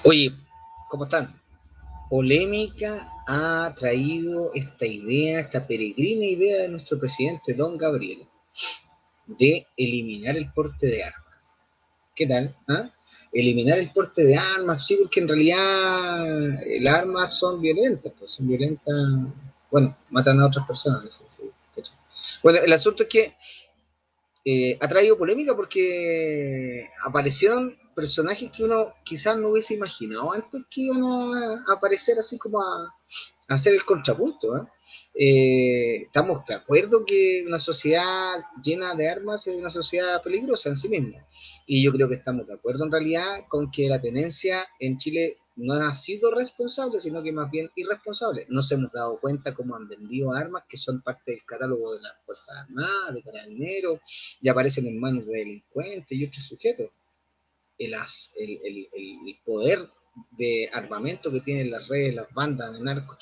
Oye, ¿cómo están? Polémica ha traído esta idea, esta peregrina idea de nuestro presidente Don Gabriel de eliminar el porte de armas. ¿Qué tal? ¿Ah? Eliminar el porte de armas, sí, porque en realidad las armas son violentas, pues son violentas, bueno, matan a otras personas. Sí, sí. Bueno, el asunto es que ha traído polémica porque aparecieron personajes que uno quizás no hubiese imaginado antes que iban a aparecer así como a hacer el contrapunto. Estamos de acuerdo que una sociedad llena de armas es una sociedad peligrosa en sí misma. Y yo creo que estamos de acuerdo en realidad con que la tenencia en Chile no ha sido responsable, sino que más bien irresponsable. Nos hemos dado cuenta cómo han vendido armas que son parte del catálogo de las Fuerzas Armadas, de Carabineros, y aparecen en manos de delincuentes y otros sujetos. El poder de armamento que tienen las redes, las bandas de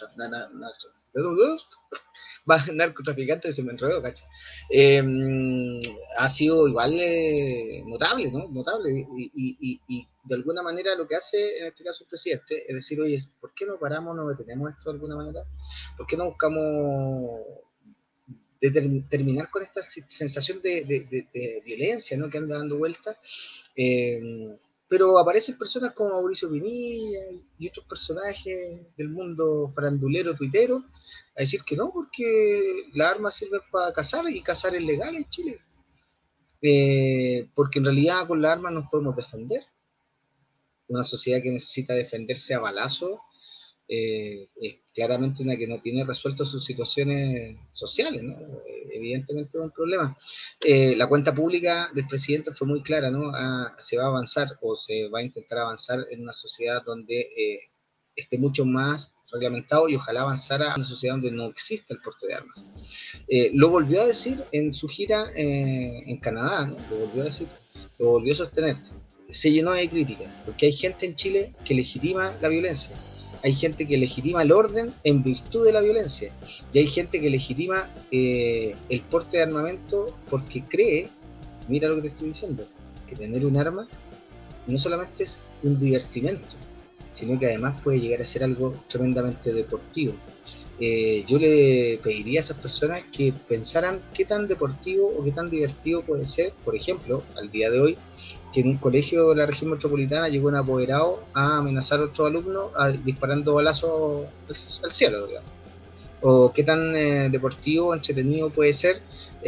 narcotraficantes, se me enredó, cacho. Eh, Ha sido igual notable, ¿no? Notable. Y de alguna manera lo que hace en este caso el presidente es decir, oye, ¿por qué no paramos, no detenemos esto de alguna manera? ¿Por qué no buscamos terminar con esta sensación de violencia, ¿no? Que anda dando vueltas? Eh, pero aparecen personas como Mauricio Pinilla y otros personajes del mundo farandulero, tuitero, a decir que no, porque las armas sirven para cazar y cazar es legal en Chile. Porque en realidad con las armas nos podemos defender. Una sociedad que necesita defenderse a balazo es claramente una que no tiene resuelto sus situaciones sociales, ¿no? Evidentemente es un problema. La cuenta pública del presidente fue muy clara, ¿no? Se va a avanzar o se va a intentar avanzar en una sociedad donde esté mucho más reglamentado y ojalá avanzara a una sociedad donde no exista el porte de armas. Lo volvió a decir en su gira en Canadá, ¿no? Lo volvió a decir, lo volvió a sostener. Se llenó de críticas, porque hay gente en Chile que legitima la violencia, hay gente que legitima el orden en virtud de la violencia, y hay gente que legitima el porte de armamento porque cree, mira lo que te estoy diciendo, que tener un arma no solamente es un divertimento, sino que además puede llegar a ser algo tremendamente deportivo. Yo le pediría a esas personas que pensaran qué tan deportivo o qué tan divertido puede ser, por ejemplo, al día de hoy, que en un colegio de la región metropolitana llegó un apoderado a amenazar a otro alumno disparando balazos al cielo, digamos. O qué tan deportivo, entretenido puede ser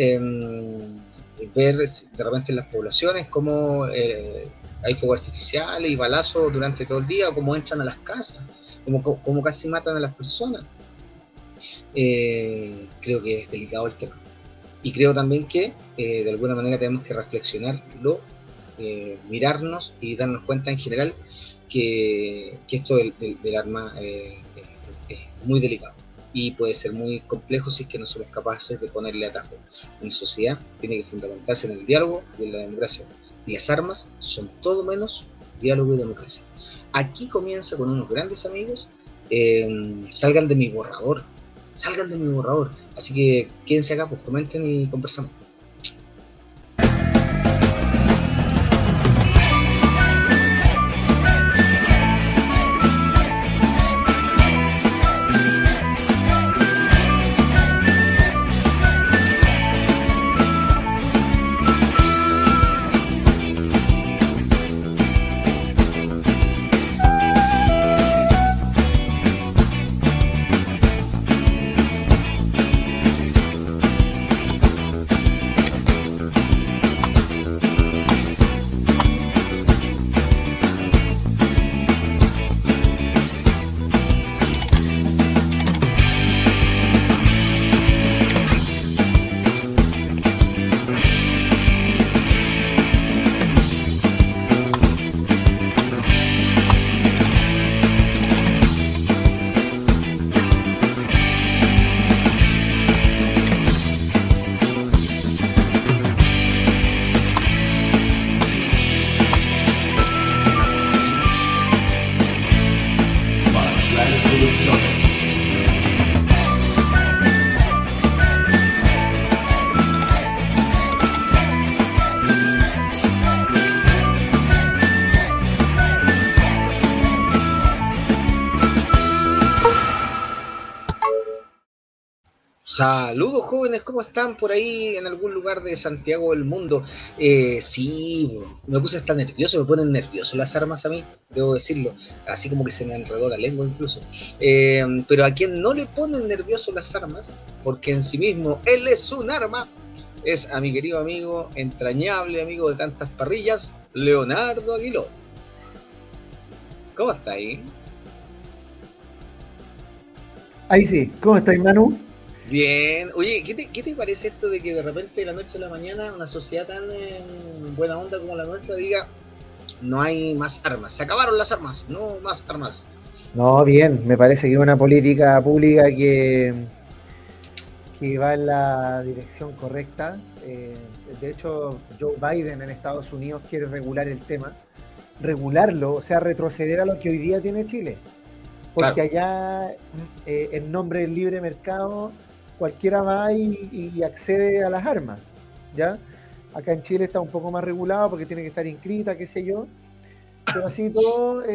ver de repente en las poblaciones cómo hay fuegos artificiales y balazos durante todo el día, o cómo entran a las casas, cómo casi matan a las personas. Creo que es delicado el tema. Y creo también que de alguna manera tenemos que reflexionarlo, mirarnos y darnos cuenta en general que esto del arma es muy delicado y puede ser muy complejo si es que no somos capaces de ponerle atajo. Una sociedad tiene que fundamentarse en el diálogo y en la democracia. Y las armas son todo menos diálogo y democracia. Aquí comienza con unos grandes amigos. Salgan de mi borrador. Salgan de mi borrador. Así que quédense acá, pues comenten y conversamos. Saludos jóvenes, ¿cómo están por ahí en algún lugar de Santiago del mundo? Sí, me puse hasta nervioso, me ponen nervioso las armas a mí, debo decirlo, así como que se me enredó la lengua incluso. Pero a quien no le ponen nervioso las armas, porque en sí mismo él es un arma, es a mi querido amigo, entrañable amigo de tantas parrillas, Leonardo Aguiló. ¿Cómo está ahí? Ahí sí, ¿cómo estáis, Manu? Bien, oye, ¿qué te parece esto de que de repente de la noche a la mañana una sociedad tan buena onda como la nuestra diga no hay más armas, se acabaron las armas, no más armas? No, bien, me parece que es una política pública que va en la dirección correcta. De hecho, Joe Biden en Estados Unidos quiere regular el tema, regularlo, o sea, retroceder a lo que hoy día tiene Chile, Claro, porque allá, en nombre del libre mercado, cualquiera va y accede a las armas, ¿ya? Acá en Chile está un poco más regulado porque tiene que estar inscrita, qué sé yo. Pero así todo,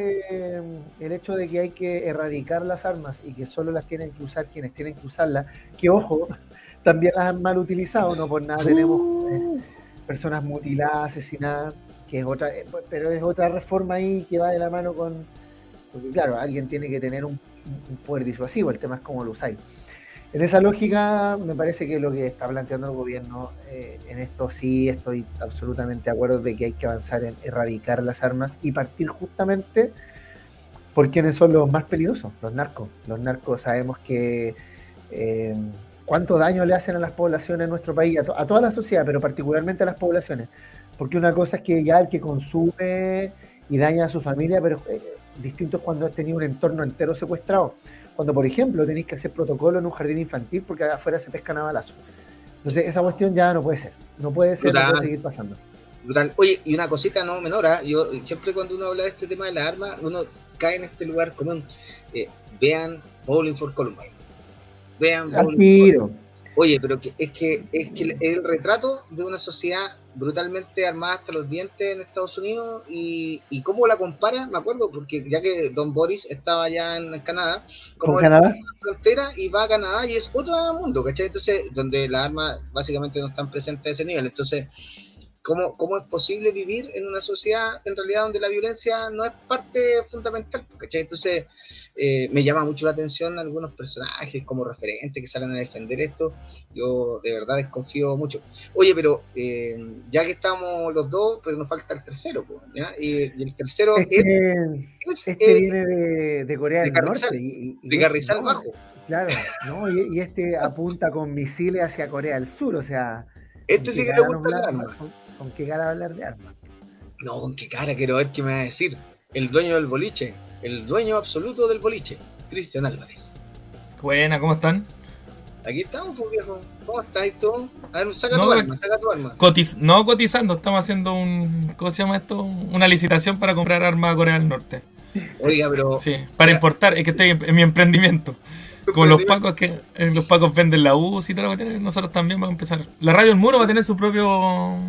el hecho de que hay que erradicar las armas y que solo las tienen que usar quienes tienen que usarlas, que ojo, también las han mal utilizado, no por nada tenemos personas mutiladas, asesinadas, que es otra, pero es otra reforma ahí que va de la mano con, porque claro, alguien tiene que tener un poder disuasivo, el tema es cómo lo usáis. En esa lógica, me parece que lo que está planteando el gobierno, en esto sí estoy absolutamente de acuerdo de que hay que avanzar en erradicar las armas y partir justamente por quienes son los más peligrosos, los narcos. Los narcos sabemos que eh, cuánto daño le hacen a las poblaciones en nuestro país, a toda la sociedad, pero particularmente a las poblaciones. Porque una cosa es que ya el que consume y daña a su familia, pero distinto es cuando has tenido un entorno entero secuestrado. Cuando, por ejemplo, tenéis que hacer protocolo en un jardín infantil porque afuera se pescan a balazos. Entonces, esa cuestión ya no puede ser. No puede ser, no puede brutal, seguir pasando. brutal. Oye, y una cosita no menor, yo siempre cuando uno habla de este tema de las armas, uno cae en este lugar común. Vean Bowling for Columbine, vean Al Bowling for Columbine. tiro. Oye, pero es que el retrato de una sociedad brutalmente armada hasta los dientes en Estados Unidos y cómo la compara, me acuerdo, porque ya que Don Boris estaba allá en Canadá, ¿Con como él Canadá? cruza la frontera y va a Canadá y es otro mundo, ¿cachai? Entonces, donde las armas básicamente no están presentes a ese nivel. Entonces, ¿cómo es posible vivir en una sociedad en realidad donde la violencia no es parte fundamental? ¿Cachai? Entonces, me llama mucho la atención algunos personajes como referentes que salen a defender esto. Yo de verdad desconfío mucho. Oye, pero ya que estamos los dos, pero nos falta el tercero, ¿ya? Y el tercero Este, es este viene de Corea de del Carrizal, Norte de Carrizal no, Bajo. claro, ¿no? Y este apunta con misiles hacia Corea del Sur, o sea, ¿con Este qué sí que le cara nos gusta el habla, arma. con qué cara hablar de armas? No, con qué cara, quiero ver qué me va a decir. El dueño del boliche, el dueño absoluto del boliche, Cristian Álvarez. Buena, ¿cómo están? Aquí estamos, pues viejo. ¿Cómo estás tú? A ver, saca tu No, arma, saca tu arma. no cotizando, estamos haciendo ¿cómo se llama esto? Una licitación para comprar armas a Corea del Norte. Oiga, pero. Sí, para Ya, importar, es que estoy en mi emprendimiento. tu Como los emprendimiento. pacos que los pacos venden la UCI y todo lo que tienen, nosotros también vamos a empezar. La Radio El Muro va a tener su propio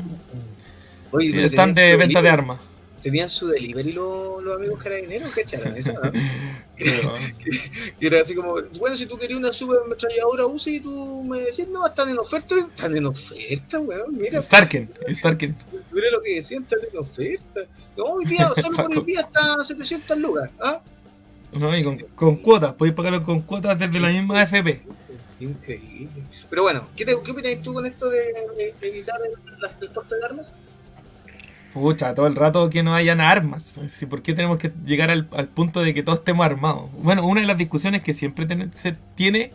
Oye, pero stand de venta de armas. tenían su delivery los amigos carabineros, ¿cacharon eso, no? Pero, Que era así como, bueno, si tú querías una super ametralladora UCI, tú me decías, no, están en oferta, weón, mira, Starken. mira lo que decían, están en oferta. No, hoy día, solo por hoy Paco. día está a 700 lucas, ¿ah? No, y con cuotas, podéis pagarlo con cuotas desde la misma AFP. Increíble. Pero bueno, ¿qué opinas tú con esto de evitar el porte de armas? Pucha, todo el rato que no hayan armas. Sí, ¿por qué tenemos que llegar al punto de que todos estemos armados? Bueno, una de las discusiones que siempre se tiene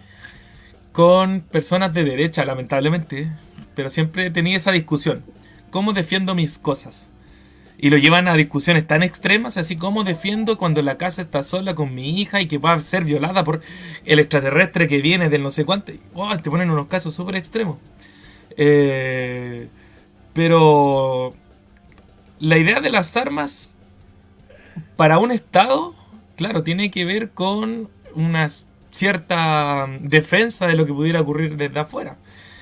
con personas de derecha, lamentablemente, pero siempre tenía esa discusión. ¿Cómo defiendo mis cosas? Y lo llevan a discusiones tan extremas, así como defiendo cuando la casa está sola con mi hija y que va a ser violada por el extraterrestre que viene del no sé cuánto. Oh, te ponen unos casos súper extremos. Pero la idea de las armas para un Estado, claro, tiene que ver con una cierta defensa de lo que pudiera ocurrir desde afuera.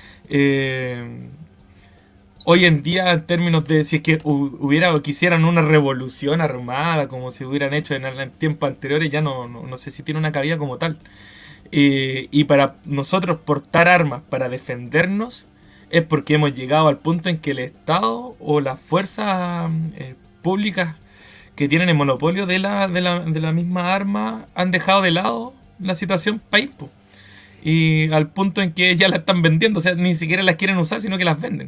Hoy en día, en términos de si es que hubiera o quisieran una revolución armada, como se hubieran hecho en tiempos anteriores, ya no sé si tiene una cabida como tal. Y para nosotros portar armas para defendernos es porque hemos llegado al punto en que el Estado o las fuerzas públicas que tienen el monopolio de la misma arma han dejado de lado la situación país, po. Y al punto en que ya la están vendiendo, o sea, ni siquiera las quieren usar, sino que las venden.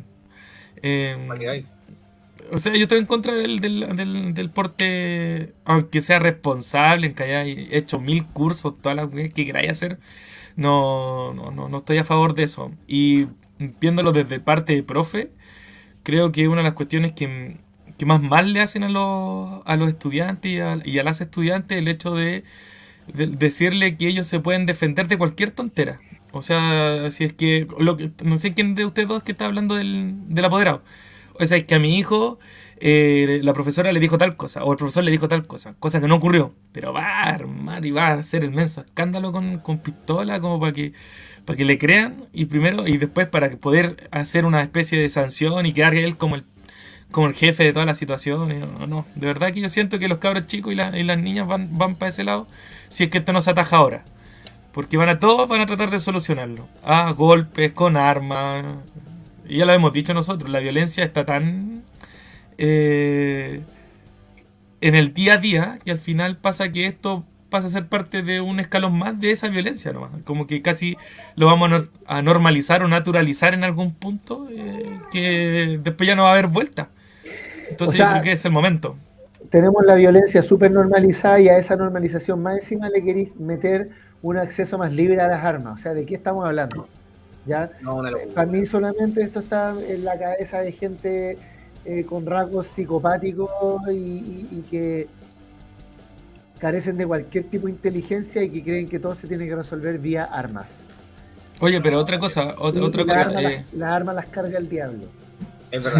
O sea, yo estoy en contra del porte, aunque sea responsable, en que hayáis hecho 1000 cursos, todas las cosas que queráis hacer, no estoy a favor de eso. Y viéndolo desde parte de profe, creo que una de las cuestiones que más mal le hacen a los estudiantes y a las estudiantes el hecho de decirle que ellos se pueden defender de cualquier tontera. O sea, si es que no sé quién de ustedes dos que está hablando del apoderado. O sea, es que a mi hijo la profesora le dijo tal cosa, o el profesor le dijo tal cosa que no ocurrió, pero va a armar y va a hacer el menso escándalo con pistola como para que le crean, y primero y después para poder hacer una especie de sanción y quedar él como el jefe de toda la situación. Y no, de verdad que yo siento que los cabros chicos y las niñas van para ese lado si es que esto no se ataja ahora, porque todos van a tratar de solucionarlo a golpes, con armas. Y ya lo hemos dicho nosotros, la violencia está tan en el día a día que al final pasa que esto pasa a ser parte de un escalón más de esa violencia nomás. Como que casi lo vamos a normalizar o naturalizar en algún punto, que después ya no va a haber vuelta. Entonces, o sea, yo creo que es el momento. Tenemos la violencia súper normalizada, y a esa normalización más encima le queréis meter un acceso más libre a las armas. O sea, ¿de qué estamos hablando? ¿Ya? Para mí solamente esto está en la cabeza de gente con rasgos psicopáticos y que carecen de cualquier tipo de inteligencia y que creen que todo se tiene que resolver vía armas. Oye, pero otra cosa, las armas las carga el diablo. Es verdad.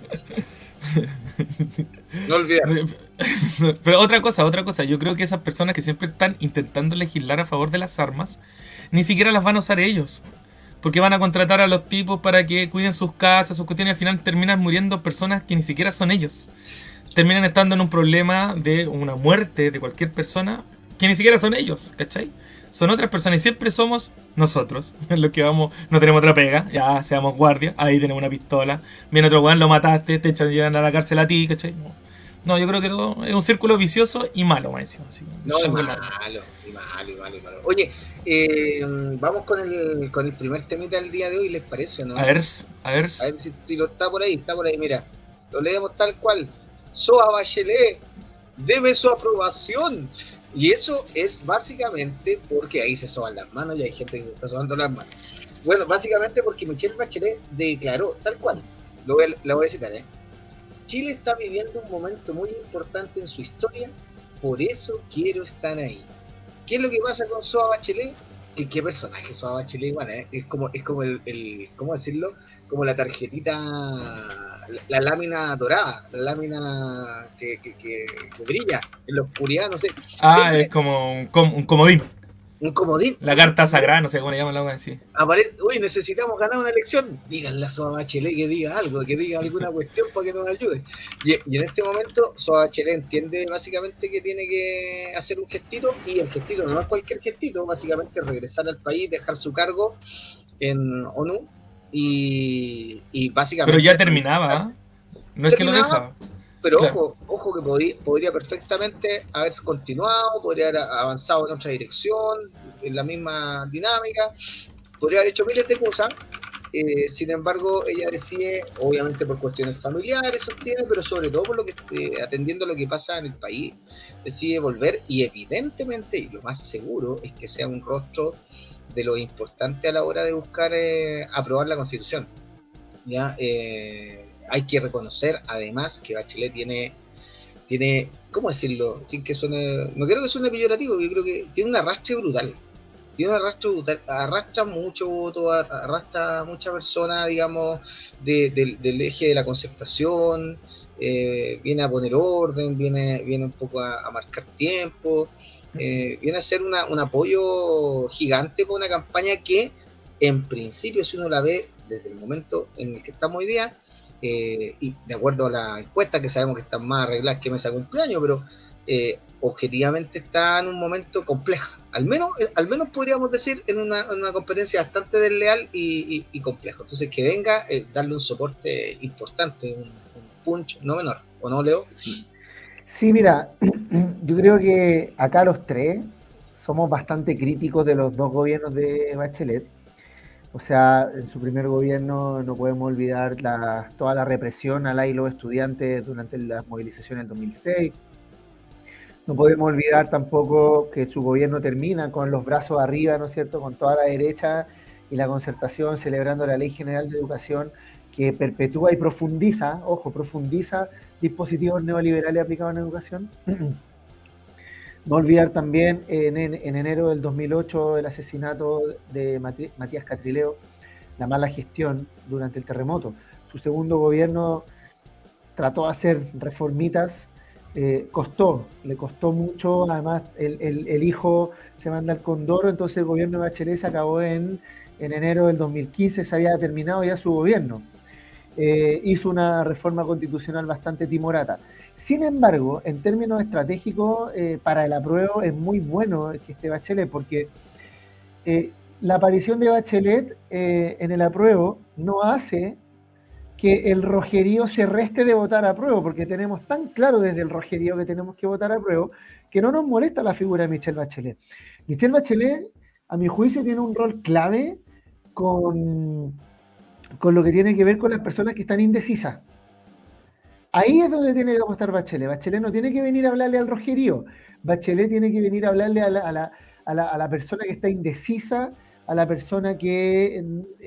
No olvidar. Pero otra cosa, yo creo que esas personas que siempre están intentando legislar a favor de las armas, ni siquiera las van a usar ellos. Porque van a contratar a los tipos para que cuiden sus casas, sus cuestiones, y al final terminan muriendo personas que ni siquiera son ellos. Terminan estando en un problema de una muerte de cualquier persona que ni siquiera son ellos, ¿cachai? Son otras personas y siempre somos nosotros, en lo que vamos, no tenemos otra pega, ya seamos guardias, ahí tenemos una pistola, viene otro weón, lo mataste, te echan, llegan a la cárcel a ti, ¿cachai? No, yo creo que todo es un círculo vicioso y malo, más encima. Así, no, es malo. Oye, vamos con el primer temita del día de hoy, ¿les parece o no? A ver si lo está por ahí, mira, lo leemos tal cual. Soa Bachelet, debe su aprobación. Y eso es básicamente porque ahí se soban las manos y hay gente que se está sobando las manos. Bueno, básicamente porque Michelle Bachelet declaró tal cual, lo voy a citar, Chile está viviendo un momento muy importante en su historia, por eso quiero estar ahí. ¿Qué es lo que pasa con Soa Bachelet? ¿Qué personaje Soa Bachelet igual, Es como el ¿cómo decirlo? Como la tarjetita, la lámina dorada, la lámina que brilla en la oscuridad, no sé. Siempre, es como un comodín. Un comodín. La carta sagrada, no sé cómo le llaman la wea así. Uy, necesitamos ganar una elección. Díganle a Soa Bachelet que diga algo, que diga alguna cuestión para que nos ayude. Y en este momento, Soa Bachelet entiende básicamente que tiene que hacer un gestito, y el gestito no es cualquier gestito, básicamente regresar al país, dejar su cargo en ONU y básicamente. Pero ya terminaba, no es que lo deja. Pero claro. Ojo que podría perfectamente haber continuado, podría haber avanzado en otra dirección, en la misma dinámica, podría haber hecho miles de cosas. Sin embargo, ella decide, obviamente por cuestiones familiares, sostiene, pero sobre todo por lo que atendiendo a lo que pasa en el país, decide volver, y evidentemente, y lo más seguro, es que sea un rostro de lo importante a la hora de buscar aprobar la Constitución. ¿Ya? Hay que reconocer además que Bachelet tiene, ¿cómo decirlo? Sin que suene, no quiero que suene peyorativo, yo creo que tiene un arrastre brutal. Arrastra mucho voto, arrastra mucha persona, digamos, del eje de la concertación, viene a poner orden, viene un poco a marcar tiempo, viene a ser un apoyo gigante por una campaña que, en principio, si uno la ve desde el momento en el que estamos hoy día, y de acuerdo a la encuesta, que sabemos que están más arregladas que mesa de cumpleaños, pero objetivamente está en un momento complejo. Al menos podríamos decir en una competencia bastante desleal y complejo. Entonces, que venga, darle un soporte importante, un punch no menor. ¿O no, Leo? Sí, mira, yo creo que acá los tres somos bastante críticos de los dos gobiernos de Bachelet. O sea, en su primer gobierno no podemos olvidar toda la represión a la y los estudiantes durante las movilizaciones del 2006. No podemos olvidar tampoco que su gobierno termina con los brazos arriba, ¿no es cierto?, con toda la derecha y la concertación celebrando la Ley General de Educación que perpetúa y profundiza, ojo, profundiza dispositivos neoliberales aplicados en educación. No olvidar también en enero del 2008 el asesinato de Matías Catrileo, la mala gestión durante el terremoto. Su segundo gobierno trató de hacer reformitas, le costó mucho, además el hijo se manda al Condoro, entonces el gobierno de Bachelet se acabó en enero del 2015, se había terminado ya su gobierno. Hizo una reforma constitucional bastante timorata. Sin embargo, en términos estratégicos, para el apruebo es muy bueno que esté Bachelet, porque la aparición de Bachelet en el apruebo no hace que el rojerío se reste de votar apruebo, porque tenemos tan claro desde el rojerío que tenemos que votar apruebo, que no nos molesta la figura de Michelle Bachelet. Michelle Bachelet, a mi juicio, tiene un rol clave con lo que tiene que ver con las personas que están indecisas. Ahí es donde tiene que apostar Bachelet. Bachelet no tiene que venir a hablarle al rojerío. Bachelet tiene que venir a hablarle a la persona que está indecisa, a la persona que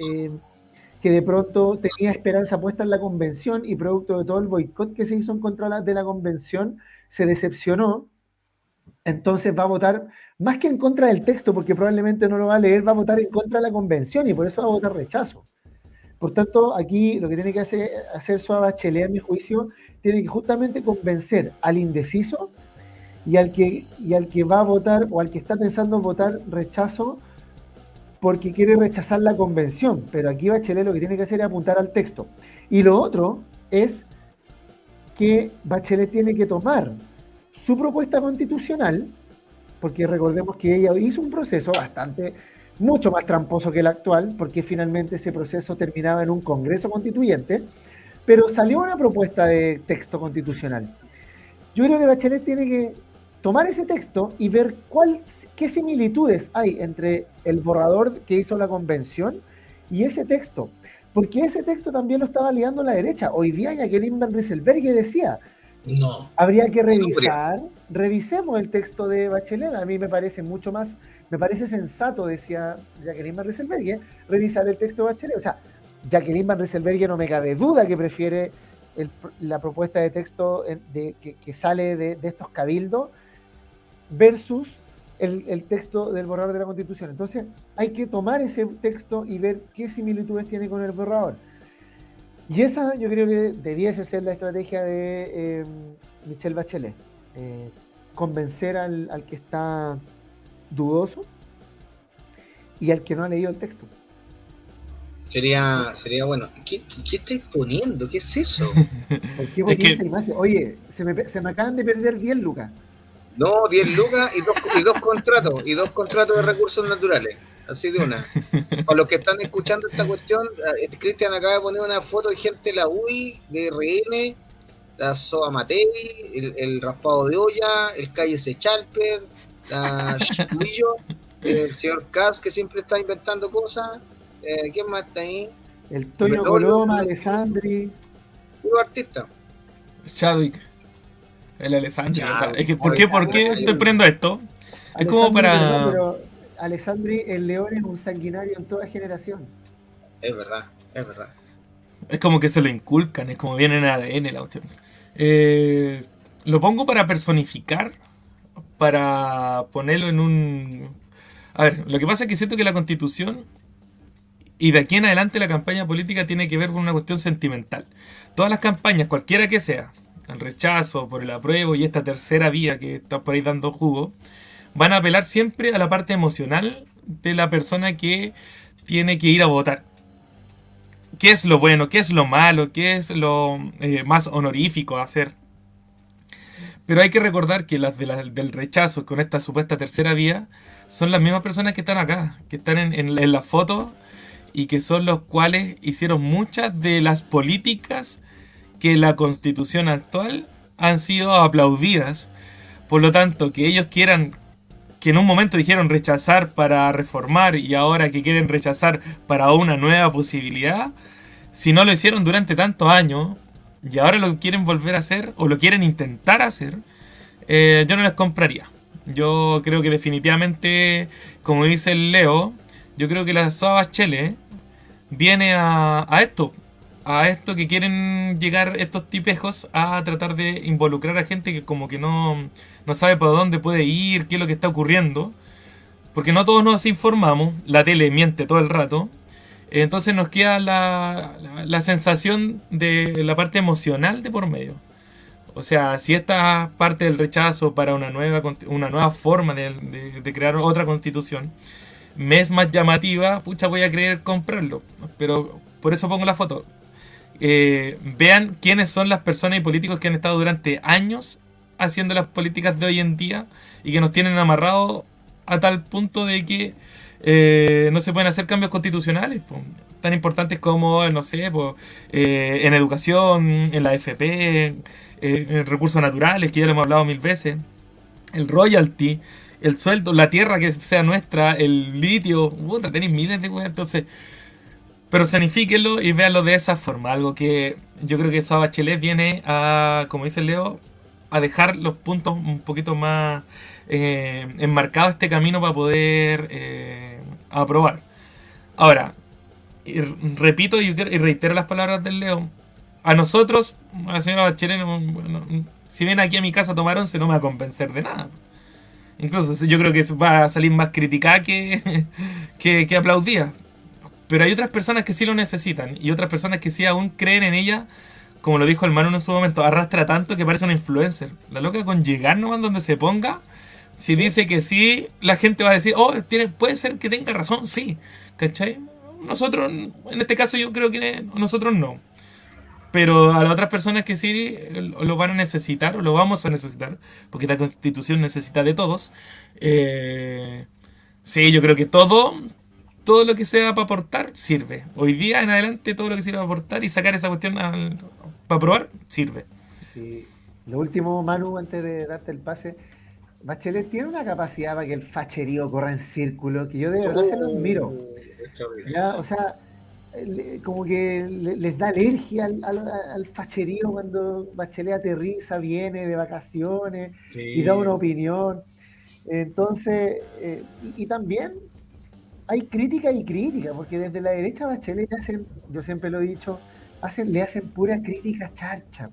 de pronto tenía esperanza puesta en la convención y producto de todo el boicot que se hizo en contra de la convención, se decepcionó. Entonces va a votar, más que en contra del texto, porque probablemente no lo va a leer, va a votar en contra de la convención y por eso va a votar rechazo. Por tanto, aquí lo que tiene que hacer Suá Bachelet, a mi juicio, tiene que justamente convencer al indeciso y al que va a votar o al que está pensando en votar rechazo porque quiere rechazar la convención. Pero aquí Bachelet lo que tiene que hacer es apuntar al texto. Y lo otro es que Bachelet tiene que tomar su propuesta constitucional, porque recordemos que ella hizo un proceso mucho más tramposo que el actual, porque finalmente ese proceso terminaba en un Congreso Constituyente, pero salió una propuesta de texto constitucional. Yo creo que Bachelet tiene que tomar ese texto y ver qué similitudes hay entre el borrador que hizo la convención y ese texto, porque ese texto también lo está validando la derecha. Hoy día Jacqueline Van Rysselberghe decía, no, habría que revisemos el texto de Bachelet. A mí me parece sensato, decía Jacqueline Van Rysselberghe, revisar el texto de Bachelet. O sea, Jacqueline Van Rysselberghe no me cabe duda que prefiere la propuesta de texto que sale de estos cabildos versus el texto del borrador de la Constitución. Entonces, hay que tomar ese texto y ver qué similitudes tiene con el borrador. Y esa yo creo que debiese ser la estrategia de Michelle Bachelet. Convencer al que está dudoso y al que no ha leído el texto. Sería bueno. ¿Qué estáis poniendo? ¿Qué es eso? ¿Por qué poní esa imagen? Oye, se me acaban de perder 10 lucas. No, 10 lucas y dos contratos. Y 2 contratos de recursos naturales. Así de una. Para los que están escuchando esta cuestión, Cristian acaba de poner una foto de gente de la UI, de RN, la Soa Matei, el raspado de olla, el Calle Sechalper, la Chiquillo, el señor Kass, que siempre está inventando cosas. ¿Quién más está ahí? El Toño Coloma, Alessandri. Puro artista. Chadwick. El Alessandri. Es que, ¿por qué estoy poniendo esto? Es Alessandri, como para... No, pero Alessandri, el león es un sanguinario en toda generación. Es verdad. Es como que se lo inculcan, es como viene en ADN la cuestión. Lo pongo para personificar, para ponerlo en un... A ver, lo que pasa es que siento que la Constitución y de aquí en adelante la campaña política tiene que ver con una cuestión sentimental. Todas las campañas, cualquiera que sea, el rechazo, por el apruebo y esta tercera vía que está por ahí dando jugo, van a apelar siempre a la parte emocional de la persona que tiene que ir a votar. ¿Qué es lo bueno? ¿Qué es lo malo? ¿Qué es lo más honorífico a hacer? Pero hay que recordar que las, del rechazo con esta supuesta tercera vía son las mismas personas que están acá, que están en las fotos y que son los cuales hicieron muchas de las políticas que la constitución actual han sido aplaudidas. Por lo tanto, que ellos quieran, que en un momento dijeron rechazar para reformar y ahora que quieren rechazar para una nueva posibilidad, si no lo hicieron durante tantos años y ahora lo quieren volver a hacer o lo quieren intentar hacer, yo no les compraría. Yo creo que definitivamente, como dice el Leo, yo creo que la SOA Bachelet viene a esto que quieren llegar estos tipejos a tratar de involucrar a gente que como que no sabe por dónde puede ir, qué es lo que está ocurriendo, porque no todos nos informamos, la tele miente todo el rato, entonces nos queda la sensación de la parte emocional de por medio. O sea, si esta parte del rechazo para una nueva forma de crear otra constitución me es más llamativa, pucha, voy a querer comprarlo. Pero por eso pongo la foto. Vean quiénes son las personas y políticos que han estado durante años haciendo las políticas de hoy en día y que nos tienen amarrados a tal punto de que no se pueden hacer cambios constitucionales tan importantes como, no sé, en educación, en la FP, en recursos naturales, que ya lo hemos hablado mil veces, el royalty, el sueldo, la tierra que sea nuestra, el litio, puta, tenéis miles de cosas. Entonces, personifíquenlo y véanlo de esa forma, algo que yo creo que SOA Bachelet viene a, como dice Leo, a dejar los puntos un poquito más enmarcado este camino para poder aprobar. Ahora, repito y reitero las palabras del Leo. A nosotros, a la señora Bachelet, si ven aquí a mi casa a tomar once, no me va a convencer de nada. Incluso yo creo que va a salir más criticada que aplaudida. Pero hay otras personas que sí lo necesitan y otras personas que sí aún creen en ella. Como lo dijo el Manu en su momento, arrastra tanto que parece una influencer. La loca con llegar nomás donde se ponga, si dice que sí, la gente va a decir, oh, puede ser que tenga razón, sí. ¿Cachai? Nosotros, en este caso yo creo que nosotros no. Pero a las otras personas que sí lo van a necesitar, o lo vamos a necesitar, porque la Constitución necesita de todos. Sí, yo creo que todo lo que sea para aportar sirve. Hoy día en adelante todo lo que sirva para aportar y sacar esa cuestión para probar sirve. Sí. Lo último, Manu, antes de darte el pase, Bachelet tiene una capacidad para que el facherío corra en círculo, que yo de verdad se lo admiro. Ya, o sea, como que les da alergia al facherío cuando Bachelet aterriza, viene de vacaciones y da una opinión. Entonces, y también hay crítica y crítica, porque desde la derecha Bachelet hacen, yo siempre lo he dicho, le hacen pura crítica charcha.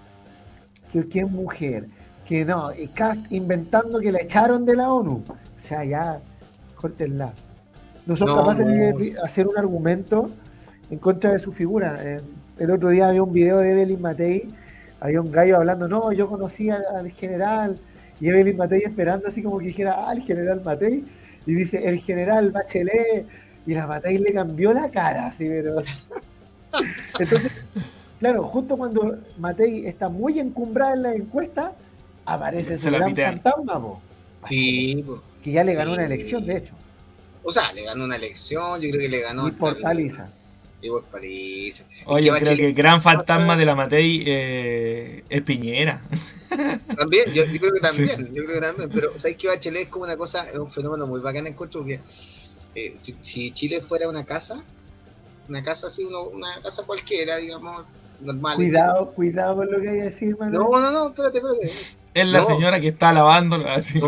Que es mujer, que no, y Kast inventando que la echaron de la ONU. O sea, ya, córtenla. No son capaces de hacer un argumento en contra de su figura. El otro día había un video de Evelyn Matei, había un gallo hablando, no, yo conocí al general, y Evelyn Matei esperando así como que dijera, el general Matei, y dice, el general Bachelet, y la Matei le cambió la cara, así, pero... Entonces, claro, justo cuando Matei está muy encumbrada en la encuesta, aparece ese gran fantasma, sí, que ya le ganó una elección, de hecho. O sea, le ganó una elección, yo creo que le ganó... Y por paliza. Y por paliza. Oye, yo creo que el gran fantasma de la Matei es Piñera. También, yo creo que también, sí. Yo creo que también, pero ¿sabes qué? Bachelet es como una cosa, es un fenómeno muy bacán, encuentro, porque si Chile fuera una casa así, una casa cualquiera, digamos, normal. Cuidado con lo que hay a decir, Manuel. No, espérate. Es la señora que está lavándolo así.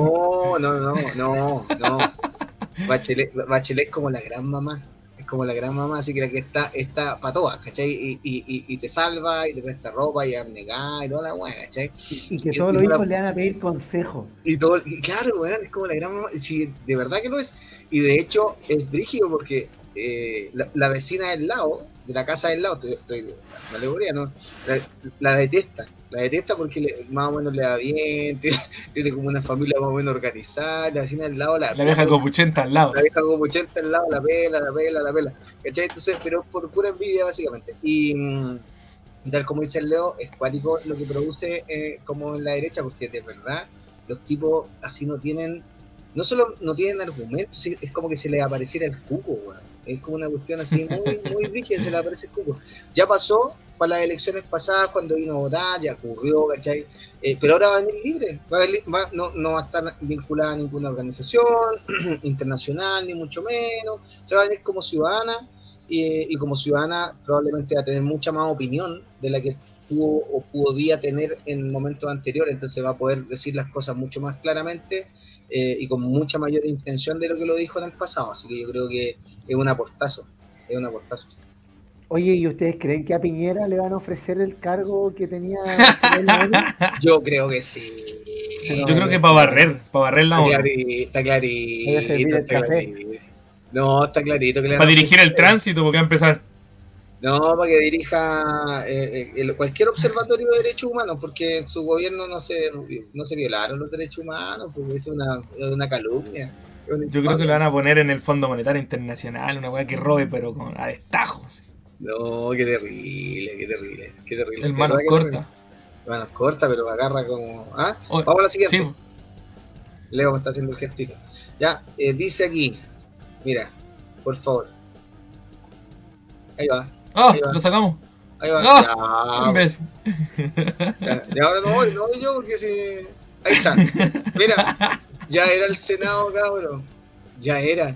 No. Bachelet es como la gran mamá. Es como la gran mamá, así que la que está para todas, ¿cachai? Y te salva, y te presta ropa, y abnegada, y toda la weá, ¿cachai? Y que todos los hijos le van a pedir consejo. Y claro, weón, es como la gran mamá. Sí, de verdad que lo es. Y de hecho, es brígido porque la vecina del lado, de la casa del lado, estoy una alegoría, ¿no? La detesta porque más o menos le da bien, tiene como una familia más o menos organizada, la vecina del lado la deja copuchenta al lado. La deja copuchenta al lado, la pela, ¿cachai? Entonces, pero por pura envidia básicamente. Y Y tal como dice el Leo, es cuático lo que produce como en la derecha, porque de verdad los tipos así no tienen, no solo no tienen argumentos, es como que se les apareciera el cuco, weón. Es como una cuestión así muy rígida, se les aparece el cuco. Ya pasó para las elecciones pasadas, cuando vino a votar, ya ocurrió, ¿cachai? Pero ahora va a venir libre, no va a estar vinculada a ninguna organización internacional, ni mucho menos, se va a venir como ciudadana, y como ciudadana probablemente va a tener mucha más opinión de la que tuvo o podía tener en momentos anteriores, entonces va a poder decir las cosas mucho más claramente y con mucha mayor intención de lo que lo dijo en el pasado, así que yo creo que es un aportazo, Oye, ¿y ustedes creen que a Piñera le van a ofrecer el cargo que tenía? Yo creo que sí. Yo creo que para barrer la onda. Está clarito. No, está clarito. Para dirigir el tránsito, porque va a empezar. No, para que dirija cualquier observatorio de derechos humanos, porque en su gobierno no se violaron los derechos humanos, porque es una calumnia. Yo creo que lo van a poner en el Fondo Monetario Internacional, una weá que robe, pero a destajo. ¿Sí? No, qué terrible. El manos corta. Manos corta, pero agarra como... ¿Ah? Vamos a la siguiente. Sí. Leo me está haciendo el gestito. Ya, dice aquí, mira, por favor. Ahí va. Lo sacamos. Ahí va. Ya, imbécil. Y ahora no voy yo porque si... Ahí está. Mira, ya era el Senado, cabrón. Ya era.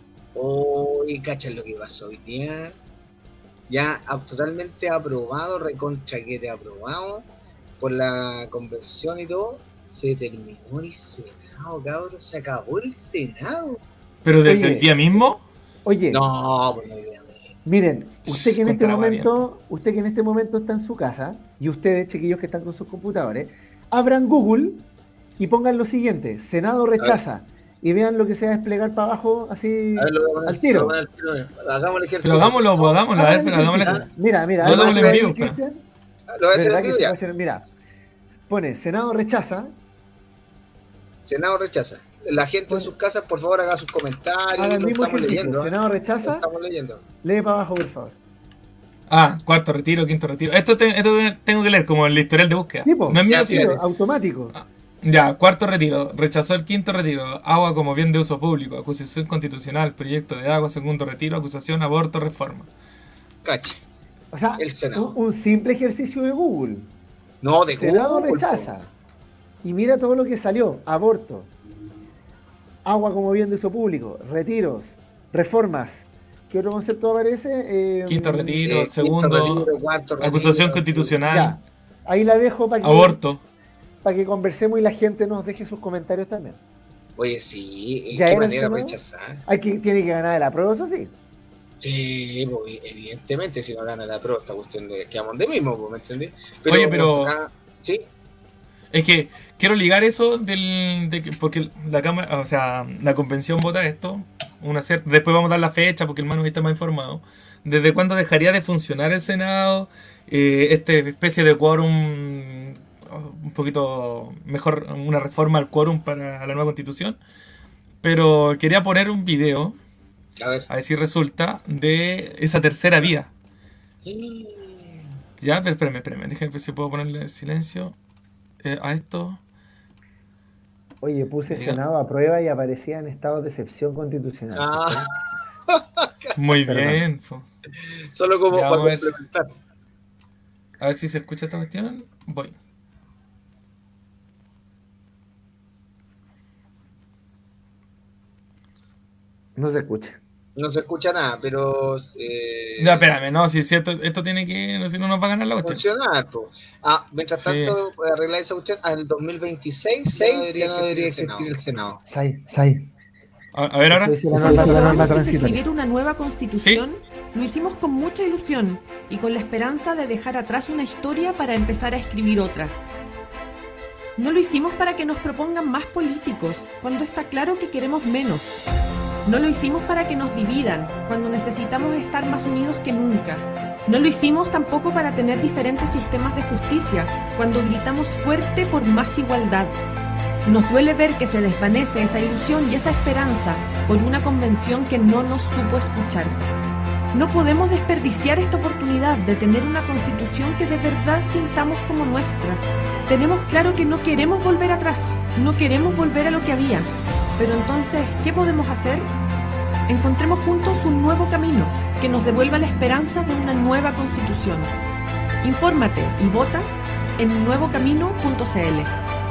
Y cachan lo que pasó hoy día. Ya totalmente aprobado, recontraquete aprobado por la convención y todo. Se terminó el Senado, cabrón. Se acabó el Senado. ¿Pero desde el día mismo? Oye. No, pues no hay idea. Miren, usted que en este momento está en su casa, y ustedes, chiquillos que están con sus computadores, abran Google y pongan lo siguiente: Senado rechaza, y vean lo que se va a desplegar para abajo así al tiro. Hagámosle ejercicio. Pero hagámoslo, Mira, lo en vivo, lo voy a hacer en vivo ya. Mira, pone Senado rechaza. Senado rechaza. La gente en sus casas, por favor, haga sus comentarios. Haga el mismo ejercicio. Leyendo, Senado rechaza. Estamos leyendo. Lee para abajo, por favor. Cuarto retiro, quinto retiro. Esto tengo que leer como el historial de búsqueda. ¿Tipo? No es mío, sí, automático. Ya, cuarto retiro. Rechazó el quinto retiro. Agua como bien de uso público. Acusación constitucional. Proyecto de agua. Segundo retiro. Acusación, aborto, reforma. Cacha. O sea, el Senado. Un simple ejercicio de Google. No, de Senado Google. rechaza. Y mira todo lo que salió. Aborto. Agua como bien de uso público. Retiros. Reformas. ¿Qué otro concepto aparece? Quinto retiro. Segundo. Cuarto retiro, acusación constitucional. Ya. Ahí la dejo para que... Aborto. Para que conversemos y la gente nos deje sus comentarios también. Oye, sí, ¿Ya qué manera rechazar? Tiene que ganar el apruebo, eso sí. Sí, pues, evidentemente, si no gana la apruebo, esta cuestión de quedamos de mismo, pues, ¿me entendés? Oye, pero... ¿sí? Es que quiero ligar eso porque la Cámara, o sea, la convención vota esto, después vamos a dar la fecha porque el Manu está más informado. ¿Desde cuándo dejaría de funcionar el Senado? Esta especie de quórum... un poquito mejor, una reforma al quórum para la nueva constitución, pero quería poner un video a ver si resulta de esa tercera vía. Ya, pero espérame, déjame ver si puedo ponerle silencio a esto. Oye, puse Senado a prueba y aparecía en estado de excepción constitucional. Muy bien. Solo como para complementar. A ver si se escucha esta cuestión. Voy. No se escucha. No se escucha nada, pero... No, espérame, no, si esto tiene que... Si no nos va a ganar la cuestión. Funcionar, pues. Mientras tanto, arreglar esa cuestión, en el 2026 ya no debería existir el Senado. A ver, ahora. Escribir una nueva constitución, lo hicimos con mucha ilusión y con la esperanza de dejar atrás una historia para empezar a escribir otra. No lo hicimos para que nos propongan más políticos, cuando está claro que queremos menos. No lo hicimos para que nos dividan, cuando necesitamos estar más unidos que nunca. No lo hicimos tampoco para tener diferentes sistemas de justicia, cuando gritamos fuerte por más igualdad. Nos duele ver que se desvanece esa ilusión y esa esperanza por una convención que no nos supo escuchar. No podemos desperdiciar esta oportunidad de tener una constitución que de verdad sintamos como nuestra. Tenemos claro que no queremos volver atrás, no queremos volver a lo que había. Pero entonces, ¿qué podemos hacer? Encontremos juntos un nuevo camino que nos devuelva la esperanza de una nueva constitución. Infórmate y vota en nuevocamino.cl.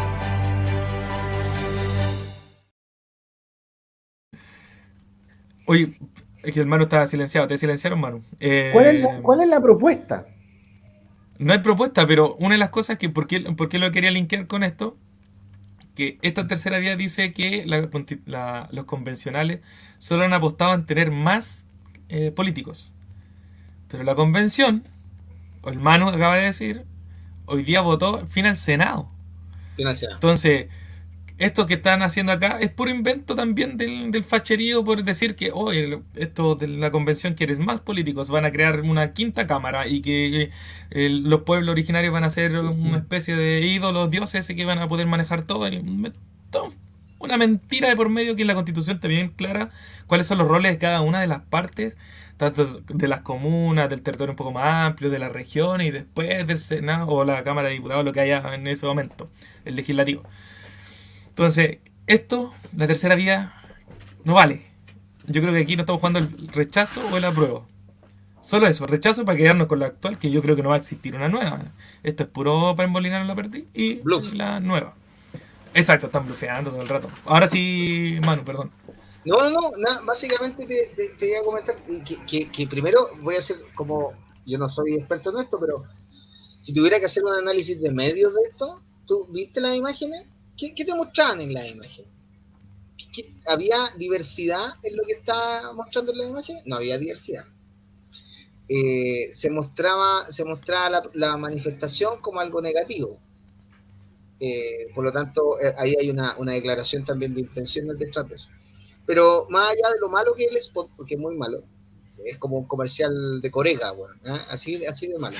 Oye, es que el Manu estaba silenciado. ¿Te silenciaron, Manu? ¿Cuál es la propuesta? No hay propuesta, pero una de las cosas que por qué lo quería linkear con esto, que esta tercera vía dice que los convencionales solo han apostado en tener más políticos. Pero la convención, o el Manu acaba de decir, hoy día votó fin al Senado. Entonces, esto que están haciendo acá es puro invento también del facherío por decir que, oye, esto de la convención quieres más políticos, van a crear una quinta cámara y que los pueblos originarios van a ser una especie de ídolos, dioses que van a poder manejar todo. Una mentira de por medio, que en la Constitución está bien clara cuáles son los roles de cada una de las partes, tanto de las comunas, del territorio un poco más amplio, de las regiones y después del Senado o la Cámara de Diputados, lo que haya en ese momento, el legislativo. Entonces, la tercera vía, no vale. Yo creo que aquí no estamos jugando el rechazo o el apruebo. Solo eso, rechazo para quedarnos con la actual, que yo creo que no va a existir una nueva. Esto es puro para embolinar la perdí. Y Bluff. La nueva. Exacto, están blufeando todo el rato. Ahora sí, Manu, perdón. No, básicamente te iba a comentar que primero voy a hacer como, yo no soy experto en esto, pero si tuviera que hacer un análisis de medios de esto, ¿tú viste las imágenes? ¿Qué te mostraban en las imágenes? ¿Había diversidad en lo que estaba mostrando en las imágenes? No había diversidad. Se mostraba la manifestación como algo negativo. Por lo tanto, ahí hay una declaración también de intenciones detrás de eso. Pero más allá de lo malo que es el spot, porque es muy malo, es como un comercial de Corega, bueno, ¿eh? así de malo.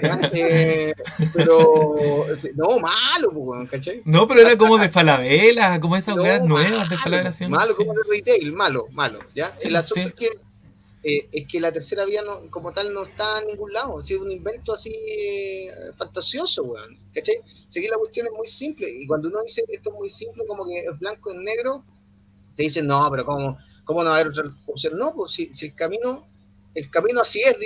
Pero, no, malo, bueno, ¿cachai? No, pero era como de Falabella, como esas weas nuevas de Falabella. Malo, sí. Como de retail, malo, ¿ya? Sí, el asunto es que la tercera vía como tal no está en ningún lado, es un invento así fantasioso, weón, ¿cachai? Seguir la cuestión es muy simple, y cuando uno dice esto es muy simple, como que es blanco en negro, te dicen, no, pero ¿cómo no va a haber otra opción? No, pues si el camino así es,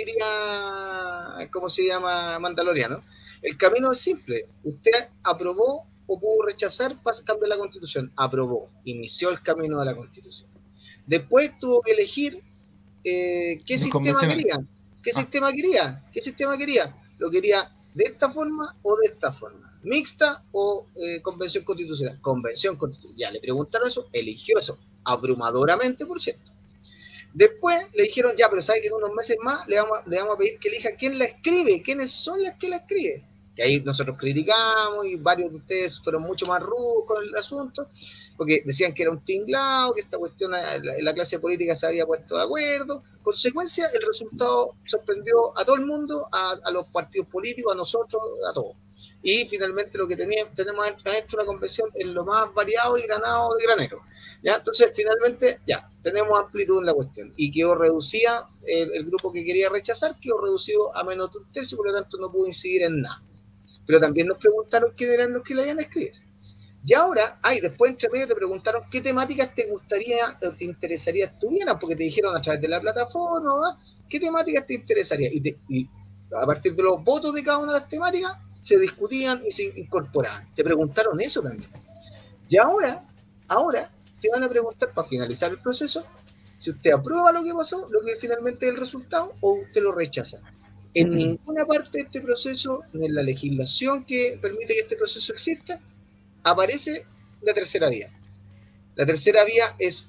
diría, ¿cómo se llama? Mandaloriano. El camino es simple. Usted aprobó o pudo rechazar para cambiar la Constitución. Aprobó, inició el camino de la Constitución. Después tuvo que elegir qué sistema quería. ¿Qué sistema quería? ¿Lo quería de esta forma o de esta forma? ¿Mixta o convención constitucional? Convención constitucional. Ya le preguntaron eso, eligió eso, abrumadoramente, por cierto. Después le dijeron, ya, pero sabe que en unos meses más le vamos a pedir que elija quién la escribe, quiénes son las que la escriben. Que ahí nosotros criticamos y varios de ustedes fueron mucho más rudos con el asunto, porque decían que era un tinglado, que esta cuestión la clase política se había puesto de acuerdo. Consecuencia, el resultado sorprendió a todo el mundo, a los partidos políticos, a nosotros, a todos. Y finalmente lo que tenemos adentro una convención es lo más variado y granado de granero. ¿Ya? Entonces, finalmente, ya, tenemos amplitud en la cuestión. Y quedó reducida, el grupo que quería rechazar quedó reducido a menos de un tercio, por lo tanto no pudo incidir en nada. Pero también nos preguntaron quién eran los que la iban a escribir. Y ahora, después entre medio te preguntaron qué temáticas te gustaría, te interesaría estuvieran, porque te dijeron a través de la plataforma, ¿verdad? ¿Qué temáticas te interesaría? Y a partir de los votos de cada una de las temáticas, se discutían y se incorporaban. Te preguntaron eso también. Y ahora te van a preguntar, para finalizar el proceso, si usted aprueba lo que pasó, lo que finalmente es el resultado, o usted lo rechaza. En ninguna parte de este proceso, ni en la legislación que permite que este proceso exista, aparece la tercera vía. La tercera vía es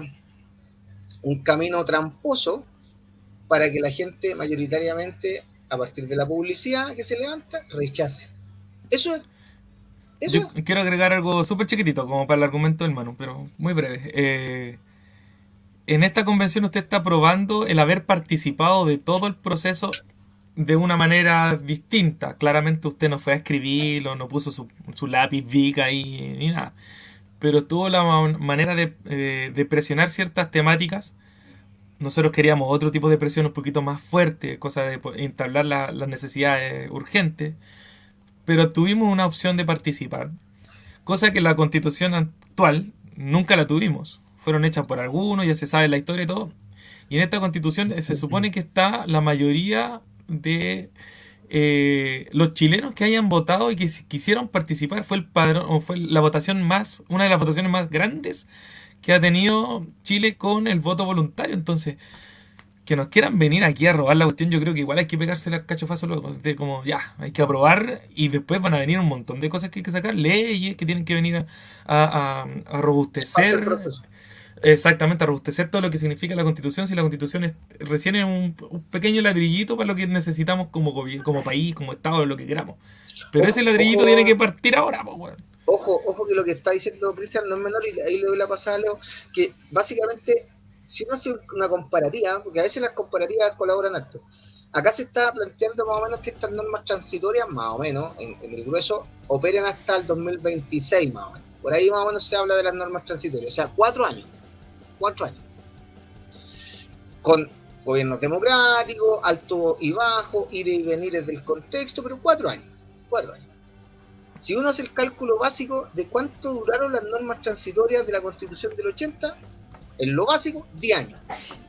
un camino tramposo para que la gente mayoritariamente, a partir de la publicidad que se levanta, rechace. Eso es. Yo quiero agregar algo súper chiquitito, como para el argumento del Manu, pero muy breve. En esta convención usted está probando el haber participado de todo el proceso de una manera distinta. Claramente usted no fue a escribirlo, no puso su lápiz Vic ahí, ni nada. Pero tuvo la manera de presionar ciertas temáticas nosotros queríamos otro tipo de presión un poquito más fuerte, cosa de entablar las necesidades urgentes, pero tuvimos una opción de participar, cosa que la constitución actual nunca la tuvimos. Fueron hechas por algunos, ya se sabe la historia y todo. Y en esta constitución se supone que está la mayoría de los chilenos que hayan votado y que quisieron participar. Fue el padrón, o fue la votación más, una de las votaciones más grandes que ha tenido Chile con el voto voluntario. Entonces, que nos quieran venir aquí a robar la cuestión, yo creo que igual hay que pegarse el cachofazo luego, de como ya, hay que aprobar y después van a venir un montón de cosas que hay que sacar, leyes que tienen que venir a robustecer. Exactamente, a robustecer todo lo que significa la Constitución, si la Constitución recién es un pequeño ladrillito para lo que necesitamos como país, como Estado, lo que queramos. Pero ese ladrillito tiene que partir ahora, pues, bueno. Ojo que lo que está diciendo Cristian no es menor, y ahí le doy la pasada a Leo, que básicamente, si uno hace una comparativa, porque a veces las comparativas colaboran harto, acá se está planteando más o menos que estas normas transitorias, más o menos, en el grueso, operen hasta el 2026, más o menos. Por ahí más o menos se habla de las normas transitorias, o sea, 4 años. 4 años. Con gobiernos democráticos, alto y bajo, ir y venir del contexto, pero 4 años. 4 años. Si uno hace el cálculo básico de cuánto duraron las normas transitorias de la Constitución del 80, en lo básico, 10 años.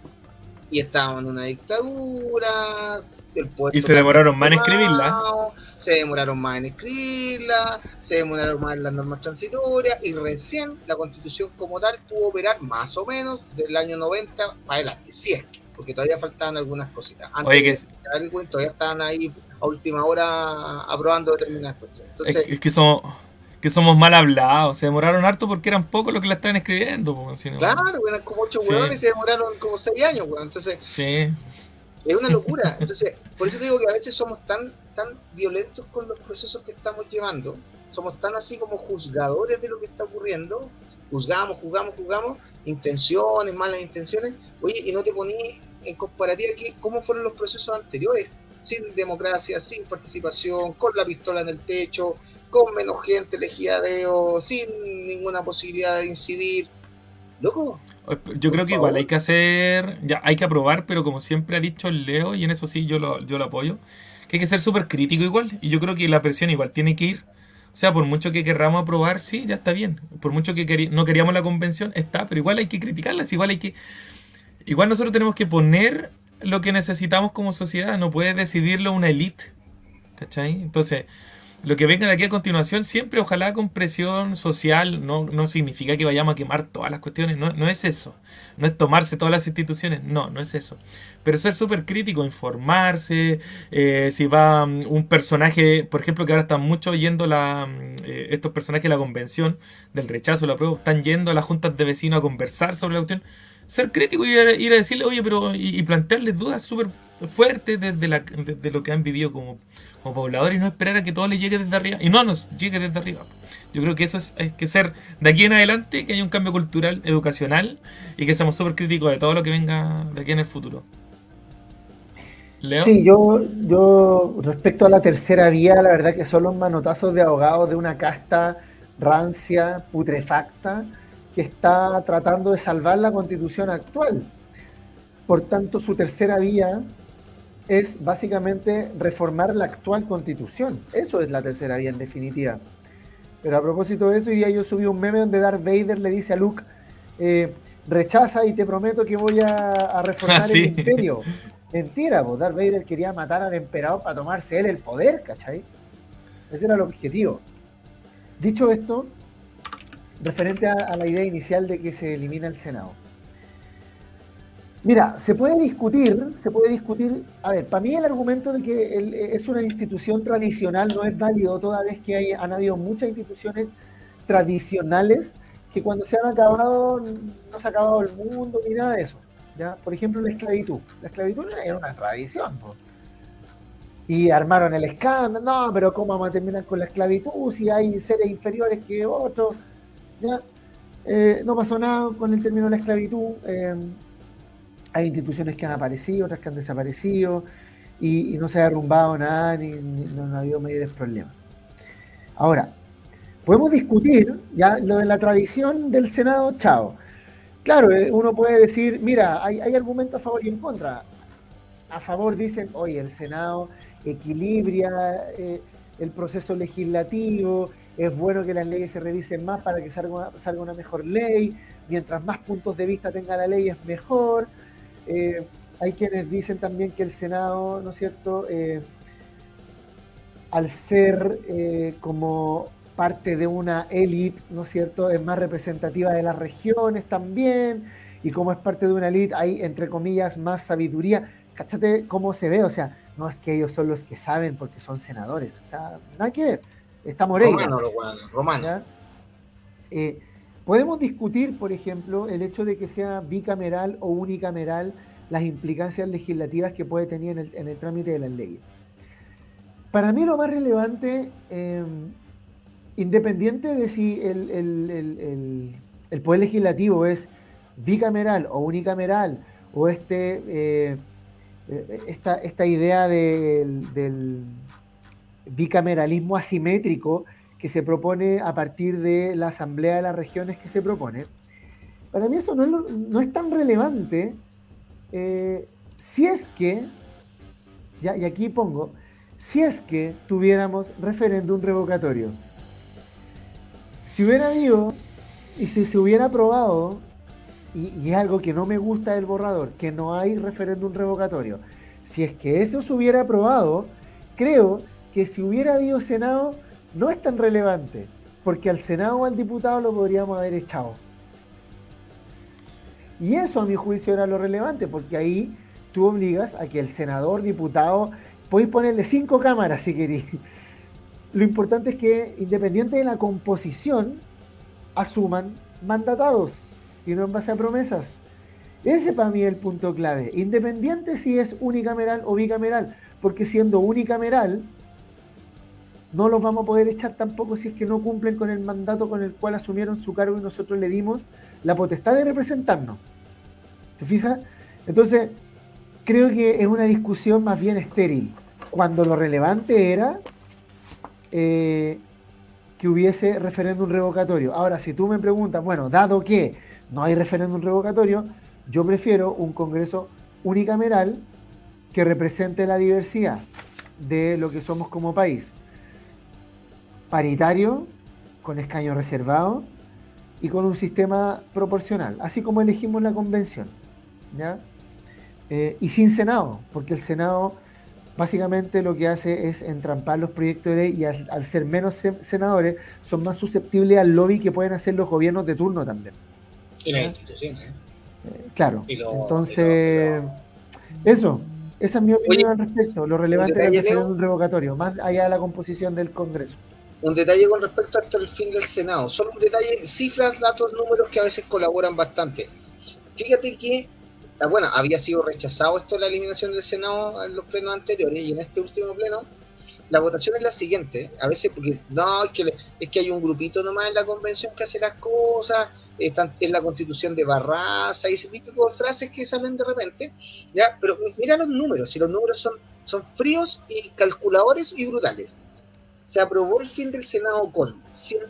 Y estábamos en una dictadura, el poder y se demoraron más en escribirla. Se demoraron más en escribirla, se demoraron más en las normas transitorias, y recién la Constitución como tal pudo operar más o menos del año 90 para adelante, si es que, porque todavía faltaban algunas cositas. Antes Oye, de todavía estaban ahí a última hora aprobando determinadas cuestiones. Entonces, es que somos mal hablados, se demoraron harto porque eran pocos los que la estaban escribiendo. Pues, si no... Claro, eran como 8 huevones y se demoraron como 6 años, weón. Entonces, sí. Es una locura. Entonces, por eso te digo que a veces somos tan violentos con los procesos que estamos llevando, somos tan así como juzgadores de lo que está ocurriendo, juzgamos, intenciones, malas intenciones, oye, y no te poní en comparativa que cómo fueron los procesos anteriores, sin democracia, sin participación, con la pistola en el pecho, con menos gente elegida sin ninguna posibilidad de incidir. Loco. Yo creo que igual hay que hay que aprobar, pero como siempre ha dicho el Leo, y en eso sí yo lo apoyo, que hay que ser súper crítico igual, y yo creo que la presión igual tiene que ir. O sea, por mucho que querramos aprobar, sí, ya está bien. Por mucho que no queríamos la convención, está, pero igual hay que criticarlas, igual nosotros tenemos que poner lo que necesitamos como sociedad, no puede decidirlo una élite, ¿cachai? Entonces, lo que venga de aquí a continuación, siempre ojalá con presión social, no significa que vayamos a quemar todas las cuestiones, no es eso, no es tomarse todas las instituciones, no es eso, pero ser súper crítico, informarse, si va un personaje, por ejemplo, que ahora están mucho yendo estos personajes de la convención, del rechazo, la prueba, están yendo a las juntas de vecinos a conversar sobre la cuestión, ser crítico y ir a decirle, oye, pero y plantearles dudas súper fuertes desde lo que han vivido como pobladores, y no esperar a que todo les llegue desde arriba, y no nos llegue desde arriba. Yo creo que eso es que ser de aquí en adelante, que haya un cambio cultural, educacional, y que seamos súper críticos de todo lo que venga de aquí en el futuro. ¿Leo? Sí, yo respecto a la tercera vía, la verdad que son los manotazos de abogados de una casta rancia, putrefacta, que está tratando de salvar la constitución actual. Por tanto, su tercera vía es básicamente reformar la actual constitución. Eso es la tercera vía en definitiva. Pero a propósito de eso, hoy día yo subí un meme donde Darth Vader le dice a Luke, rechaza y te prometo que voy a reformar el imperio. Mentira, pues Darth Vader quería matar al emperador para tomarse él el poder, ¿cachai? Ese era el objetivo. Dicho esto, referente a la idea inicial de que se elimina el Senado. Mira, se puede discutir, a ver, para mí el argumento de que es una institución tradicional no es válido, toda vez que han habido muchas instituciones tradicionales que cuando se han acabado, no se ha acabado el mundo ni nada de eso, ¿ya? Por ejemplo, la esclavitud. La esclavitud era una tradición, ¿no? Y armaron el escándalo, no, pero ¿cómo vamos a terminar con la esclavitud si hay seres inferiores que otros? ¿Ya? No pasó nada con el término de la esclavitud. Hay instituciones que han aparecido, otras que han desaparecido, y no se ha derrumbado nada, ni no ha habido mayores problemas. Ahora, podemos discutir ya lo de la tradición del Senado, chao, Claro, uno puede decir, mira, hay argumentos a favor y en contra. A favor dicen, oye, el Senado equilibra el proceso legislativo, es bueno que las leyes se revisen más para que salga una mejor ley, mientras más puntos de vista tenga la ley es mejor. Hay quienes dicen también que el Senado, ¿no es cierto?, al ser como parte de una élite, ¿no es cierto?, es más representativa de las regiones también, y como es parte de una élite hay, entre comillas, más sabiduría. Cáchate cómo se ve, o sea, no es que ellos son los que saben porque son senadores, o sea, nada que ver, está Moreira. Romano. Podemos discutir, por ejemplo, el hecho de que sea bicameral o unicameral, las implicancias legislativas que puede tener en el trámite de las leyes. Para mí lo más relevante, independiente de si el poder legislativo es bicameral o unicameral, o esta idea del bicameralismo asimétrico que se propone a partir de la Asamblea de las Regiones que se propone, para mí eso no es tan relevante si es que, y aquí pongo, si es que tuviéramos referéndum revocatorio. Si hubiera habido y si se hubiera aprobado, y es algo que no me gusta del borrador, que no hay referéndum revocatorio, si es que eso se hubiera aprobado, creo que si hubiera habido Senado no es tan relevante, porque al Senado o al diputado lo podríamos haber echado. Y eso a mi juicio era lo relevante, porque ahí tú obligas a que el senador, diputado, podéis ponerle 5 cámaras si queréis. Lo importante es que, independiente de la composición, asuman mandatados y no en base a promesas. Ese para mí es el punto clave, independiente si es unicameral o bicameral, porque siendo unicameral no los vamos a poder echar tampoco si es que no cumplen con el mandato con el cual asumieron su cargo y nosotros le dimos la potestad de representarnos. ¿Te fijas? Entonces, creo que es una discusión más bien estéril, cuando lo relevante era que hubiese referéndum revocatorio. Ahora, si tú me preguntas, bueno, dado que no hay referéndum revocatorio, yo prefiero un Congreso unicameral que represente la diversidad de lo que somos como país. Paritario, con escaños reservados y con un sistema proporcional, así como elegimos la convención, ¿ya? Y sin Senado, porque el Senado básicamente lo que hace es entrampar los proyectos de ley y al ser menos senadores son más susceptibles al lobby que pueden hacer los gobiernos de turno también. Y las instituciones. Claro, entonces esa es mi opinión al respecto, lo relevante del referéndum revocatorio, más allá de la composición del Congreso. Un detalle con respecto hasta el fin del Senado, solo un detalle, cifras, datos, números que a veces colaboran bastante. Fíjate que, bueno, había sido rechazado esto de la eliminación del Senado en los plenos anteriores y en este último pleno, la votación es la siguiente, a veces porque no, es que hay un grupito nomás en la convención que hace las cosas, es la constitución de Barraza y ese tipo de frases que salen de repente, ya, pero mira los números, si los números son fríos y calculadores y brutales. Se aprobó el fin del Senado con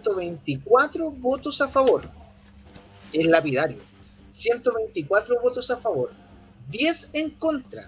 124 votos a favor, es lapidario, 124 votos a favor, 10 en contra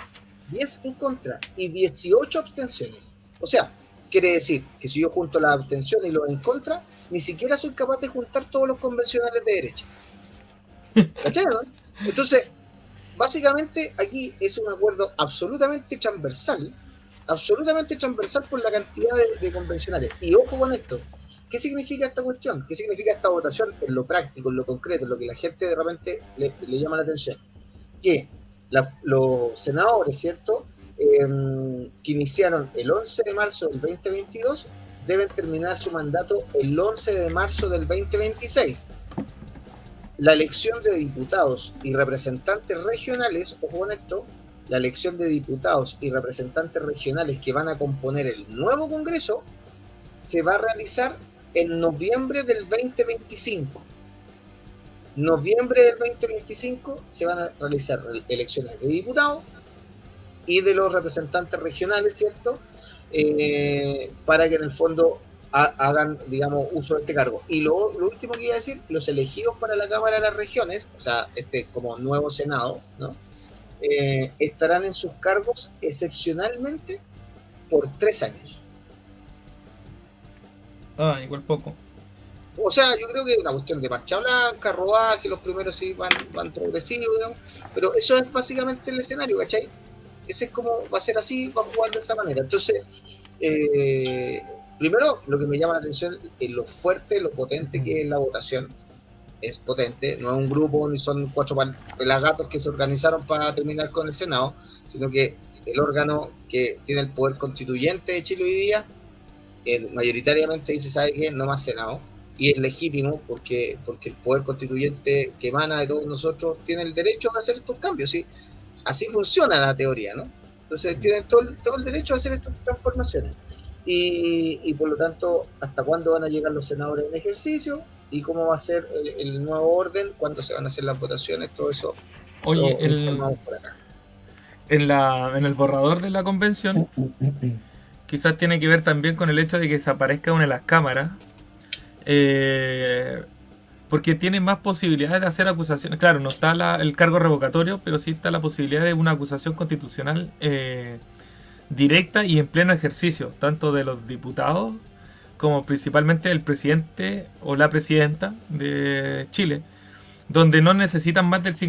y 18 abstenciones. O sea, quiere decir que si yo junto las abstenciones y los en contra, ni siquiera soy capaz de juntar todos los convencionales de derecha. ¿Cachai, no? Entonces, básicamente aquí es un acuerdo absolutamente transversal por la cantidad de convencionales. Y ojo con esto, ¿qué significa esta cuestión? ¿Qué significa esta votación en lo práctico, en lo concreto, en lo que la gente de repente le llama la atención? Que los senadores, ¿cierto?, que iniciaron el 11 de marzo del 2022, deben terminar su mandato el 11 de marzo del 2026. La elección de diputados y representantes regionales, ojo con esto, la elección de diputados y representantes regionales que van a componer el nuevo Congreso se va a realizar en noviembre del 2025. Noviembre del 2025 se van a realizar elecciones de diputados y de los representantes regionales, ¿cierto? Para que en el fondo hagan, digamos, uso de este cargo. Y lo último que iba a decir, los elegidos para la Cámara de las Regiones, o sea, como nuevo Senado, ¿no? Estarán en sus cargos excepcionalmente por 3 años. Igual poco. O sea, yo creo que es una cuestión de marcha blanca, rodaje, los primeros sí van progresivos, digamos, pero eso es básicamente el escenario, ¿cachai? Ese es como, va a ser así, va a jugar de esa manera. Entonces, primero, lo que me llama la atención es lo fuerte, lo potente que es la votación. Es potente, no es un grupo, ni son 4 pelagatos que se organizaron para terminar con el Senado, sino que el órgano que tiene el poder constituyente de Chile hoy día, mayoritariamente dice, ¿sabe qué? No más Senado. Y es legítimo porque el poder constituyente que emana de todos nosotros tiene el derecho a hacer estos cambios, ¿sí? Así funciona la teoría, ¿no? Entonces tienen todo el derecho a hacer estas transformaciones. Y por lo tanto, ¿hasta cuándo van a llegar los senadores en ejercicio? ¿Y cómo va a ser el nuevo orden? ¿Cuándo se van a hacer las votaciones? Todo eso. Oye, en el borrador de la convención quizás tiene que ver también con el hecho de que desaparezca una de las cámaras, porque tiene más posibilidades de hacer acusaciones. Claro, no está el cargo revocatorio, pero sí está la posibilidad de una acusación constitucional directa y en pleno ejercicio, tanto de los diputados como principalmente el presidente o la presidenta de Chile, donde no necesitan más del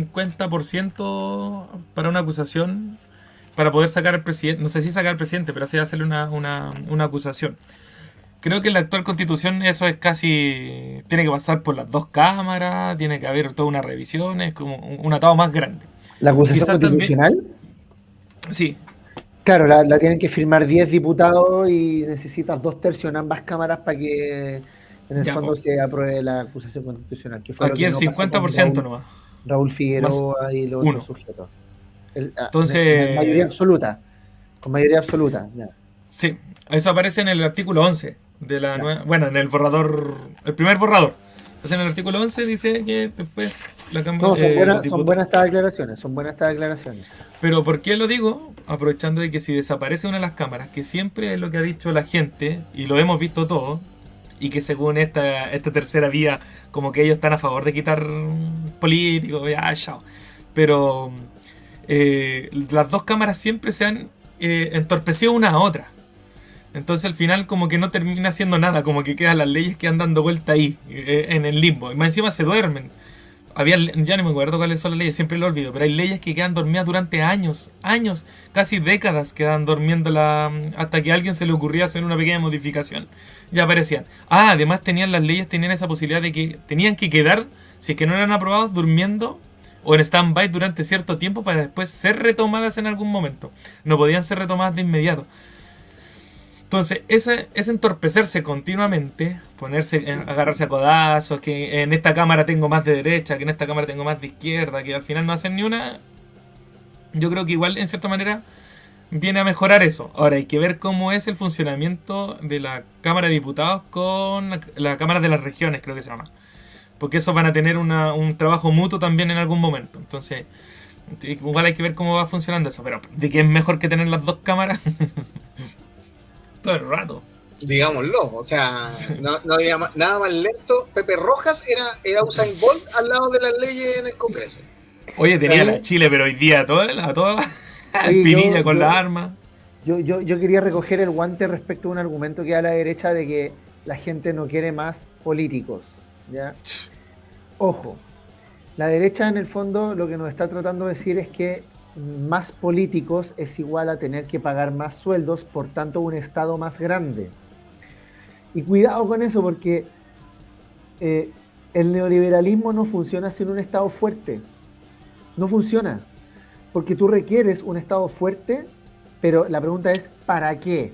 50% para una acusación, para poder sacar al presidente, no sé si sacar al presidente, pero así hacerle una acusación. Creo que en la actual constitución eso es casi, tiene que pasar por las 2 cámaras, tiene que haber toda una revisión, es como un atado más grande. ¿La acusación constitucional? También, sí. Claro, la tienen que firmar 10 diputados y necesitas 2/3 en ambas cámaras para que en el fondo se apruebe la acusación constitucional. Que fue aquí el 50% nomás. Raúl Figueroa y los otros sujetos. Entonces, con mayoría absoluta. Con mayoría absoluta. Ya. Sí, eso aparece en el artículo 11 de la nueva, bueno, en el borrador, el primer borrador. Entonces en el artículo 11 dice que después la Cámara... No, son buenas estas declaraciones, Pero ¿por qué lo digo? Aprovechando de que si desaparece una de las cámaras, que siempre es lo que ha dicho la gente, y lo hemos visto todos, y que según esta tercera vía, como que ellos están a favor de quitar políticos, ya, chao. Pero las 2 cámaras siempre se han entorpecido una a otra. Entonces al final como que no termina haciendo nada, como que quedan las leyes que andan dando vuelta ahí, en el limbo. Y más encima se duermen. Ya no me acuerdo cuáles son las leyes, siempre lo olvido, pero hay leyes que quedan dormidas durante años, casi décadas quedan durmiendo hasta que a alguien se le ocurría hacer una pequeña modificación. Ya aparecían. Además tenían esa posibilidad de que tenían que quedar, si es que no eran aprobados, durmiendo o en stand-by durante cierto tiempo para después ser retomadas en algún momento. No podían ser retomadas de inmediato. Entonces, ese entorpecerse continuamente, agarrarse a codazos, que en esta cámara tengo más de derecha, que en esta cámara tengo más de izquierda, que al final no hacen ni una, yo creo que igual en cierta manera viene a mejorar eso. Ahora hay que ver cómo es el funcionamiento de la Cámara de Diputados con la Cámara de las Regiones, creo que se llama. Porque esos van a tener un trabajo mutuo también en algún momento. Entonces, igual hay que ver cómo va funcionando eso. Pero de que es mejor que tener las 2 cámaras todo el rato. Digámoslo, o sea, no había nada más lento. Pepe Rojas era Usain Bolt al lado de las leyes en el Congreso. Oye, tenía la Chile, pero hoy día toda Pinilla con la arma. Yo quería recoger el guante respecto a un argumento que da la derecha de que la gente no quiere más políticos, ¿ya? Ojo, la derecha en el fondo lo que nos está tratando de decir es que más políticos es igual a tener que pagar más sueldos, por tanto un Estado más grande. Y cuidado con eso porque el neoliberalismo no funciona sin un Estado fuerte. No funciona. Porque tú requieres un Estado fuerte, pero la pregunta es ¿para qué?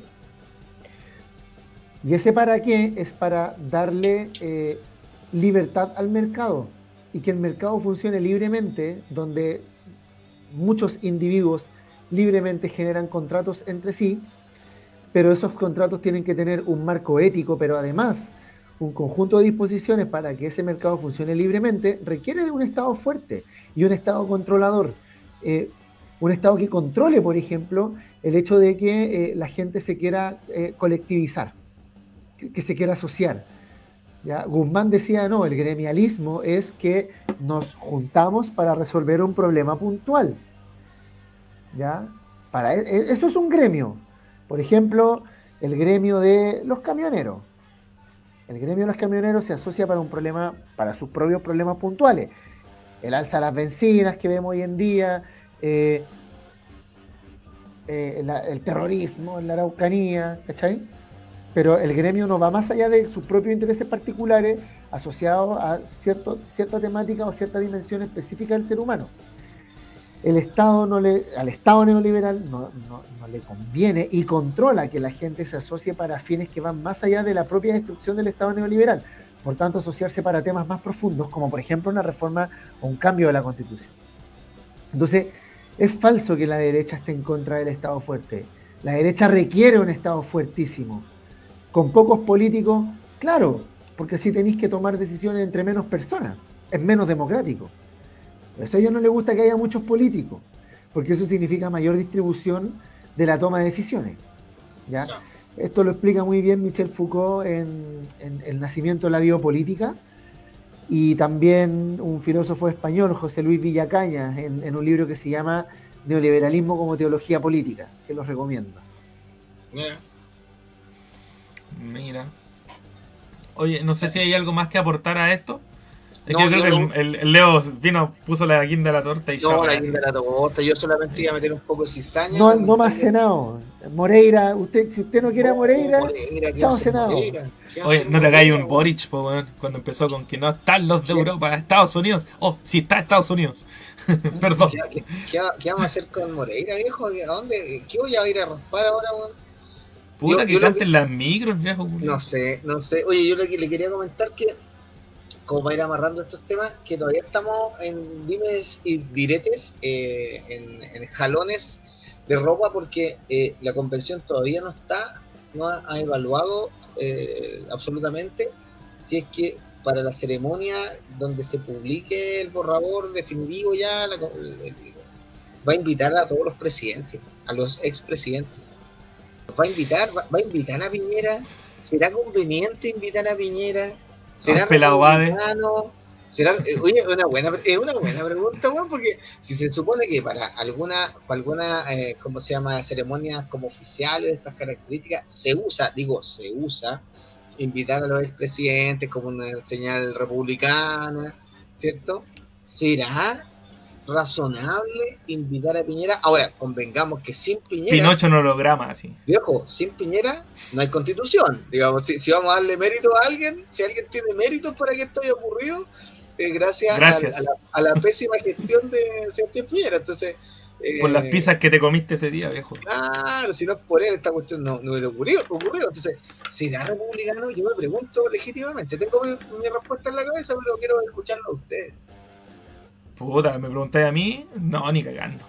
Y ese para qué es para darle libertad al mercado y que el mercado funcione libremente, donde muchos individuos libremente generan contratos entre sí, pero esos contratos tienen que tener un marco ético, pero además un conjunto de disposiciones para que ese mercado funcione libremente, requiere de un Estado fuerte y un Estado controlador. Un Estado que controle, por ejemplo, el hecho de que la gente se quiera colectivizar. que se quiera asociar. ¿Ya? Guzmán decía, no, el gremialismo es que nos juntamos para resolver un problema puntual. ¿Ya? Eso es un gremio. Por ejemplo, el gremio de los camioneros. El gremio de los camioneros se asocia para un problema, para sus propios problemas puntuales. El alza de las bencinas que vemos hoy en día, el terrorismo en la Araucanía, ¿cachai? Pero el gremio no va más allá de sus propios intereses particulares asociados a cierta temática o cierta dimensión específica del ser humano. Al Estado neoliberal no le conviene y controla que la gente se asocie para fines que van más allá de la propia destrucción del Estado neoliberal. Por tanto, asociarse para temas más profundos, como por ejemplo una reforma o un cambio de la Constitución. Entonces, es falso que la derecha esté en contra del Estado fuerte. La derecha requiere un Estado fuertísimo. Con pocos políticos, claro, porque así tenéis que tomar decisiones entre menos personas. Es menos democrático. Por eso a ellos no les gusta que haya muchos políticos, porque eso significa mayor distribución de la toma de decisiones. ¿Ya? No. Esto lo explica muy bien Michel Foucault en El nacimiento de la biopolítica, y también un filósofo español, José Luis Villacañas, en un libro que se llama Neoliberalismo como teología política, que los recomiendo. Mira. Oye, no sé si hay algo más que aportar a esto. Es que yo creo que el Leo puso la guinda de la torta y no, la guinda de la torta, yo solamente iba a meter un poco de cizaña. No más cenado. Moreira, si usted no quiere a Moreira, chao cenado. Oye, no te hagáis un Boric, cuando empezó con que no están los de Europa, Estados Unidos. Oh, sí está Estados Unidos. Perdón. ¿Qué vamos a hacer con Moreira, viejo? ¿A dónde? ¿Qué voy a ir a raspar ahora, weón? Puta, que canten las micros, viejo. No sé. Oye, yo le quería comentar que, como para ir amarrando estos temas, que todavía estamos en dimes y diretes, en jalones de ropa, porque la convención todavía no ha evaluado absolutamente si es que para la ceremonia donde se publique el borrador definitivo ya va a invitar a todos los presidentes, a los expresidentes. Va a invitar a Piñera. ¿Será conveniente invitar a Piñera? ¿Será republicano? Oye, es una buena pregunta, bueno, porque si se supone que para alguna ¿cómo se llama? Ceremonias como oficiales de estas características se usa invitar a los expresidentes como una señal republicana, ¿cierto? ¿Será razonable invitar a Piñera? Ahora, convengamos que sin Piñera... Pinocho no holograma, así. Viejo, sin Piñera no hay constitución. Digamos, si vamos a darle mérito a alguien, si alguien tiene méritos para que esto haya ocurrido, gracias. A la pésima gestión de Sebastián Piñera. Entonces... por las pizzas que te comiste ese día, viejo. Claro, si no es por él, esta cuestión no hubiera ocurrido. Entonces, ¿será republicano? Yo me pregunto legítimamente. Tengo mi respuesta en la cabeza, pero quiero escucharlo a ustedes. Puta, ¿me preguntáis a mí? No, ni cagando.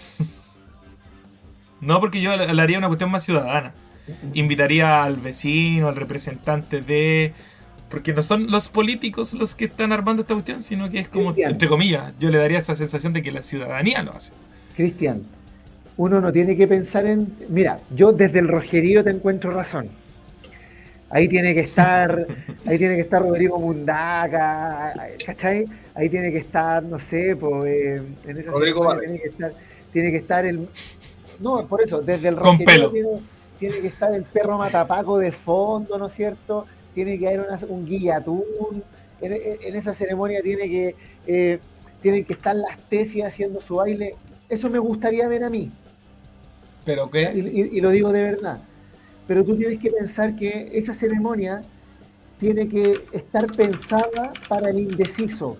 No, porque yo le haría una cuestión más ciudadana. Invitaría al vecino, al representante de... Porque no son los políticos los que están armando esta cuestión, sino que es como, Cristian, entre comillas, yo le daría esa sensación de que la ciudadanía lo hace. Cristian, uno no tiene que pensar en... Mira, yo desde el Rogerío te encuentro razón. Ahí tiene que estar Rodrigo Mundaca, ¿cachai? Ahí tiene que estar, no sé, pues, en esa Rodrigo tiene que estar el... No, por eso, desde el Rogerío tiene que estar el perro matapaco de fondo, ¿no es cierto? Tiene que haber un guillatún, en esa ceremonia tienen que estar las tesis haciendo su baile. Eso me gustaría ver a mí. ¿Pero qué? Y lo digo de verdad. Pero tú tienes que pensar que esa ceremonia tiene que estar pensada para el indeciso.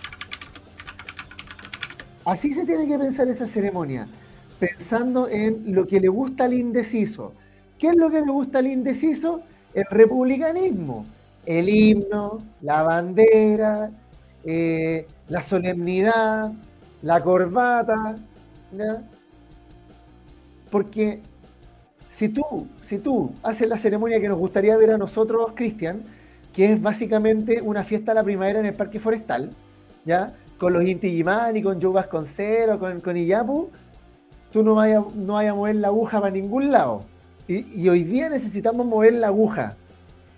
Así se tiene que pensar esa ceremonia, pensando en lo que le gusta al indeciso. ¿Qué es lo que le gusta al indeciso? El republicanismo, el himno, la bandera, la solemnidad, la corbata, ¿ya? Porque si tú haces la ceremonia que nos gustaría ver a nosotros, Cristian, que es básicamente una fiesta de la primavera en el Parque Forestal, ¿ya? Con los Inti Illimani, con Joe Vasconcelos, con Iyapu, tú no vayas a mover la aguja para ningún lado. Y hoy día necesitamos mover la aguja.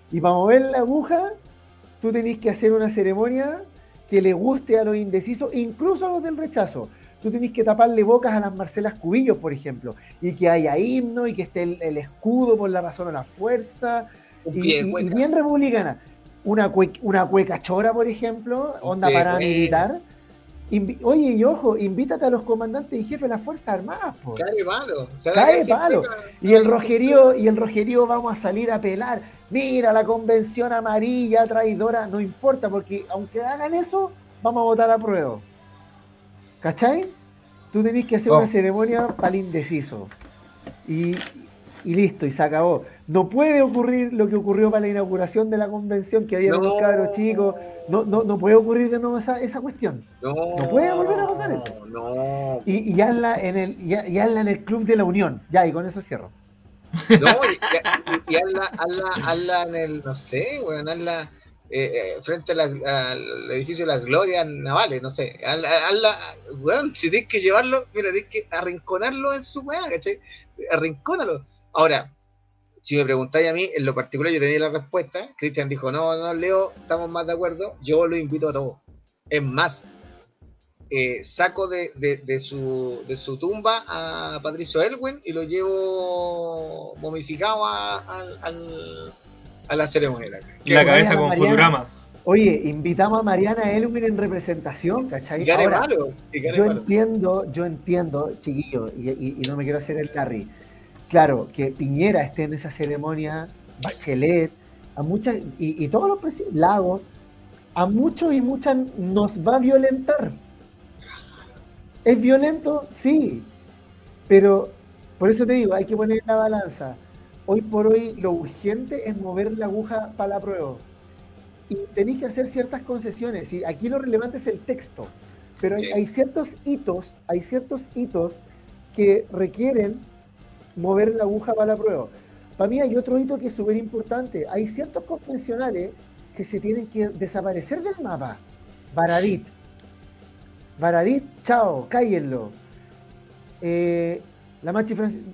Y para mover la aguja, tú tenés que hacer una ceremonia que le guste a los indecisos, incluso a los del rechazo. Tú tenés que taparle bocas a las Marcelas Cubillos, por ejemplo, y que haya himno, y que esté el escudo por la razón o la fuerza, y bien republicana. Una cueca chora, por ejemplo, onda paramilitar. Oye, y ojo, invítate a los comandantes y jefes de las Fuerzas Armadas, po. Cae palo. Cae palo. Y el Rogerío vamos a salir a pelar. Mira, la convención amarilla, traidora, no importa, porque aunque hagan eso, vamos a votar a prueba. ¿Cachai? Tú tenés que hacer una ceremonia para el indeciso. Y listo, y se acabó. No puede ocurrir lo que ocurrió para la inauguración de la convención, que había unos cabros chicos. No puede ocurrir de nuevo esa cuestión. No puede volver a pasar eso. No. Y hazla en el Club de la Unión. Ya, y con eso cierro. No, y hazla en el, no sé, weón, hazla frente al edificio de las Glorias Navales, no sé. Hazla, weón, si tienes que llevarlo, mira, tienes que arrinconarlo en su weá, ¿cachai? Arrincónalo. Ahora, si me preguntáis a mí, en lo particular yo tenía la respuesta. Cristian dijo, no, Leo, estamos más de acuerdo. Yo lo invito a todos. Es más, saco de su tumba a Patricio Elwin y lo llevo momificado a la ceremonia. La cabeza con Futurama. Oye, invitamos a Mariana Elwin en representación, ¿cachai? Ahora, yo entiendo, chiquillo, y no me quiero hacer el Larry. Claro, que Piñera esté en esa ceremonia, Bachelet, a muchas, y todos los presidentes, Lagos, a muchos y muchas nos va a violentar. ¿Es violento? Sí. Pero, por eso te digo, hay que poner en la balanza. Hoy por hoy, lo urgente es mover la aguja para la prueba. Y tenéis que hacer ciertas concesiones. Y aquí lo relevante es el texto. Pero hay ciertos hitos que requieren mover la aguja para la prueba. Para mí hay otro hito que es súper importante. Hay ciertos convencionales que se tienen que desaparecer del mapa. Baradit, chao, cállenlo. La Machi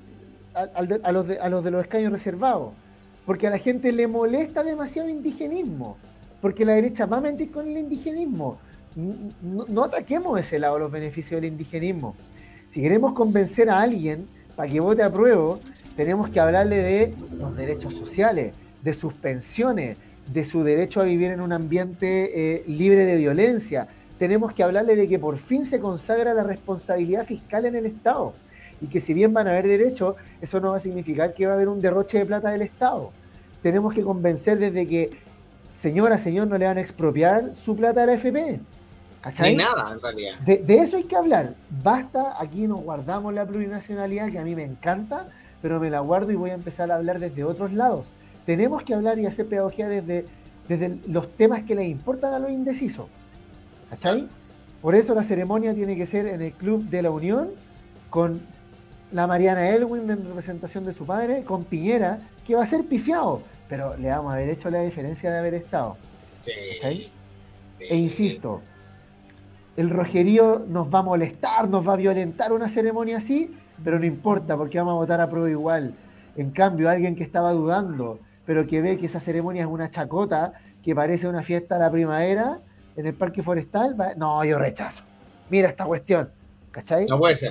a los de los escaños reservados. Porque a la gente le molesta demasiado el indigenismo. Porque la derecha va a mentir con el indigenismo. No ataquemos ese lado, los beneficios del indigenismo. Si queremos convencer a alguien para que vote a prueba, tenemos que hablarle de los derechos sociales, de sus pensiones, de su derecho a vivir en un ambiente libre de violencia. Tenemos que hablarle de que por fin se consagra la responsabilidad fiscal en el Estado. Y que si bien van a haber derechos, eso no va a significar que va a haber un derroche de plata del Estado. Tenemos que convencer desde que, señora, señor, no le van a expropiar su plata a la AFP. ¿Cachai? Ni nada, en realidad. De eso hay que hablar. Basta, aquí nos guardamos la plurinacionalidad, que a mí me encanta, pero me la guardo y voy a empezar a hablar desde otros lados. Tenemos que hablar y hacer pedagogía desde los temas que les importan a los indecisos. ¿Cachai? Por eso la ceremonia tiene que ser en el Club de la Unión, con la Mariana Elwin en representación de su padre, con Piñera, que va a ser pifiado, pero le vamos a haber hecho la diferencia de haber estado. ¿Cachai? E insisto, el Rogerío nos va a molestar, nos va a violentar una ceremonia así, pero no importa, porque vamos a votar a prueba igual. En cambio, alguien que estaba dudando, pero que ve que esa ceremonia es una chacota, que parece una fiesta de la primavera, en el Parque Forestal, no, yo rechazo. Mira esta cuestión, ¿cachai? No puede ser.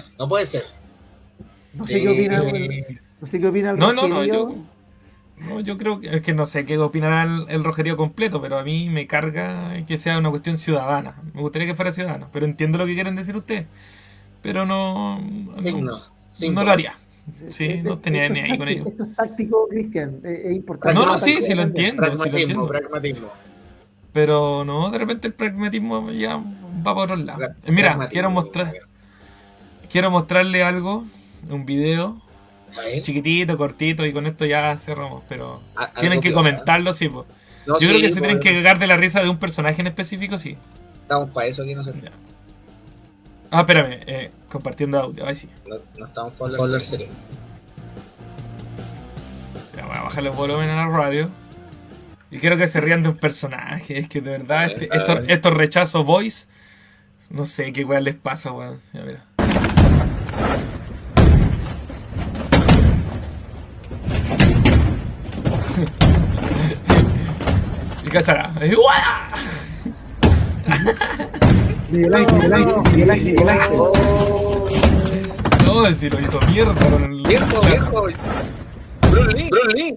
No sé qué opina el Rogerío. Yo creo que, es que no sé qué opinará el Rogerío completo, pero a mí me carga que sea una cuestión ciudadana. Me gustaría que fuera ciudadano, pero entiendo lo que quieren decir ustedes. Pero no lo haría. Sí, no tenía ni ahí con ello. Esto es táctico, Cristian, es importante. No, sí lo entiendo. Pragmatismo. Pero no, de repente el pragmatismo ya va por otro lado. Mira, quiero mostrarle algo, un video chiquitito, cortito, y con esto ya cerramos, pero tienen que comentarlo, sí, pues. No, yo creo que se tienen que cagar de la risa de un personaje en específico, sí. Estamos para eso aquí, no sé. Espérame, compartiendo audio, ahí sí. No estamos para hablar serio. Ya, voy a bajarle el volumen a la radio. Y quiero que se rían de un personaje. Es que de verdad, estos rechazos voice, no sé qué weón les pasa, weón. Ya, mira. cachará. Miguel Ángel. No, si lo hizo mierda con el Viejo. Bruce Lee.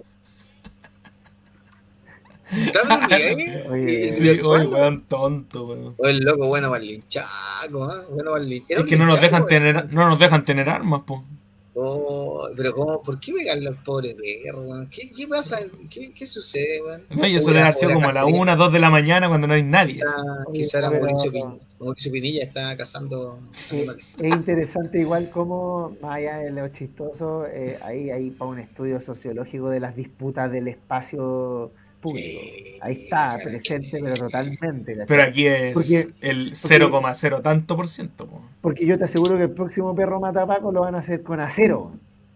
¿Está Bruce Lee ahí? Oye, Sí, oye, weón, tonto, weón. O el loco, bueno para el linchaco, ¿eh? Bueno para el linchaco. Es que no nos dejan tener armas, po. Oh, pero ¿cómo? ¿Por qué pegarle al pobre perro, weón? ¿Qué pasa? ¿Qué sucede, weón? No, y eso debe haber sido como a las 1, 2 de la mañana cuando no hay nadie. Quizá era Mauricio Pinilla está cazando animales. Es interesante igual como, más allá de lo chistoso, ahí para un estudio sociológico de las disputas del espacio público. Sí, Ahí está, claro, presente, pero totalmente. ¿cachai? Pero aquí es Porque- el 0,0 tanto por ciento, po. Porque yo te aseguro que el próximo perro matapaco lo van a hacer con acero.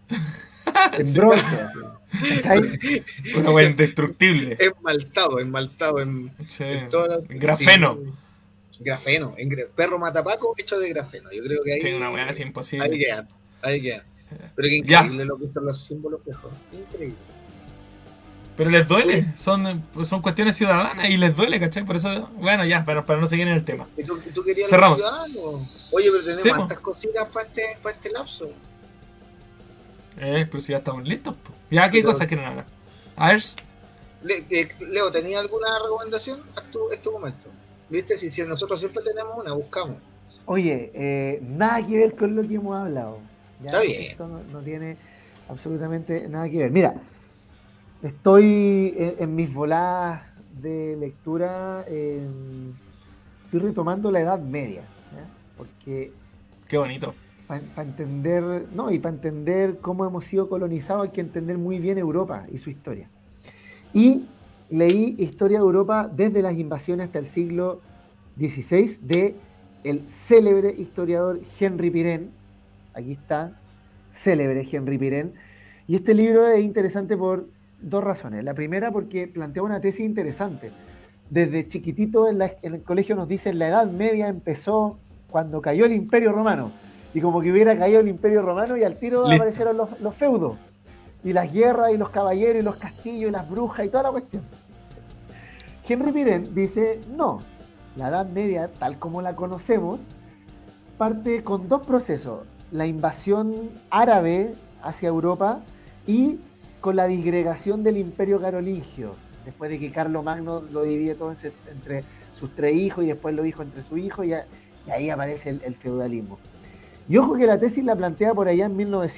En Sí. bronce. Así, ¿cachai? Una weá indestructible. Esmaltado en Sí. todas las- Grafeno. sí, grafeno, perro matapaco hecho de grafeno. Yo creo que ahí, Sí, una weá así imposible. ahí queda. Pero qué Ya. increíble lo que son los símbolos, viejo. Increíble. Pero les duele, son cuestiones ciudadanas y les duele, ¿cachai? Por eso, bueno, ya, para no seguir en el tema. ¿Y tú querías Cerramos. los ciudadanos? Oye, pero tenemos Sí, po. tantas cositas para este lapso. Pero si ya estamos listos, po. Ya, ¿qué Pero- cosas quieren hablar? A ver, Leo, ¿tenía alguna recomendación? Es tu momento. ¿Viste? Si nosotros siempre tenemos una, buscamos. Oye, nada que ver con lo que hemos hablado. ¿ya? Está bien. Esto no tiene absolutamente nada que ver. Mira, estoy en mis voladas de lectura, estoy retomando la Edad Media, ¿ya? Porque qué bonito. para entender, no, y para entender cómo hemos sido colonizados hay que entender muy bien Europa y su historia. Y leí Historia de Europa desde las invasiones hasta el siglo XVI de el célebre historiador Henry Pirenne. Aquí está, célebre Henry Pirenne. Y este libro es interesante por dos razones. La primera, porque plantea una tesis interesante. Desde chiquitito en el colegio nos dicen la Edad Media empezó cuando cayó el Imperio Romano. Y como que hubiera caído el Imperio Romano y al tiro Listo. aparecieron los feudos. Y las guerras y los caballeros y los castillos y las brujas y toda la cuestión. Henry Pirenne dice, no, la Edad Media, tal como la conocemos, parte con dos procesos. La invasión árabe hacia Europa y con la disgregación del Imperio Carolingio, después de que Carlomagno lo divide todo entre sus 3 hijos y después lo dijo entre sus hijos, y ahí aparece el feudalismo. Y ojo que la tesis la plantea por allá en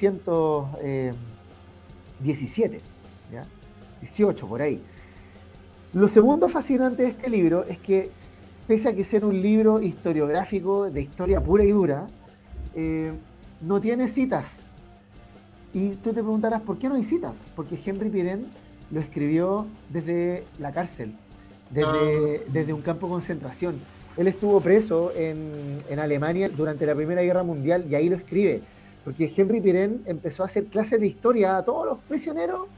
1917, ¿ya? 18, por ahí. Lo segundo fascinante de este libro es que, pese a que ser un libro historiográfico de historia pura y dura, no tiene citas. Y tú te preguntarás, ¿por qué no hay citas? Porque Henry Pirenne lo escribió desde la cárcel, desde un campo de concentración. Él estuvo preso en Alemania durante la Primera Guerra Mundial y ahí lo escribe. Porque Henry Pirenne empezó a hacer clases de historia a todos los prisioneros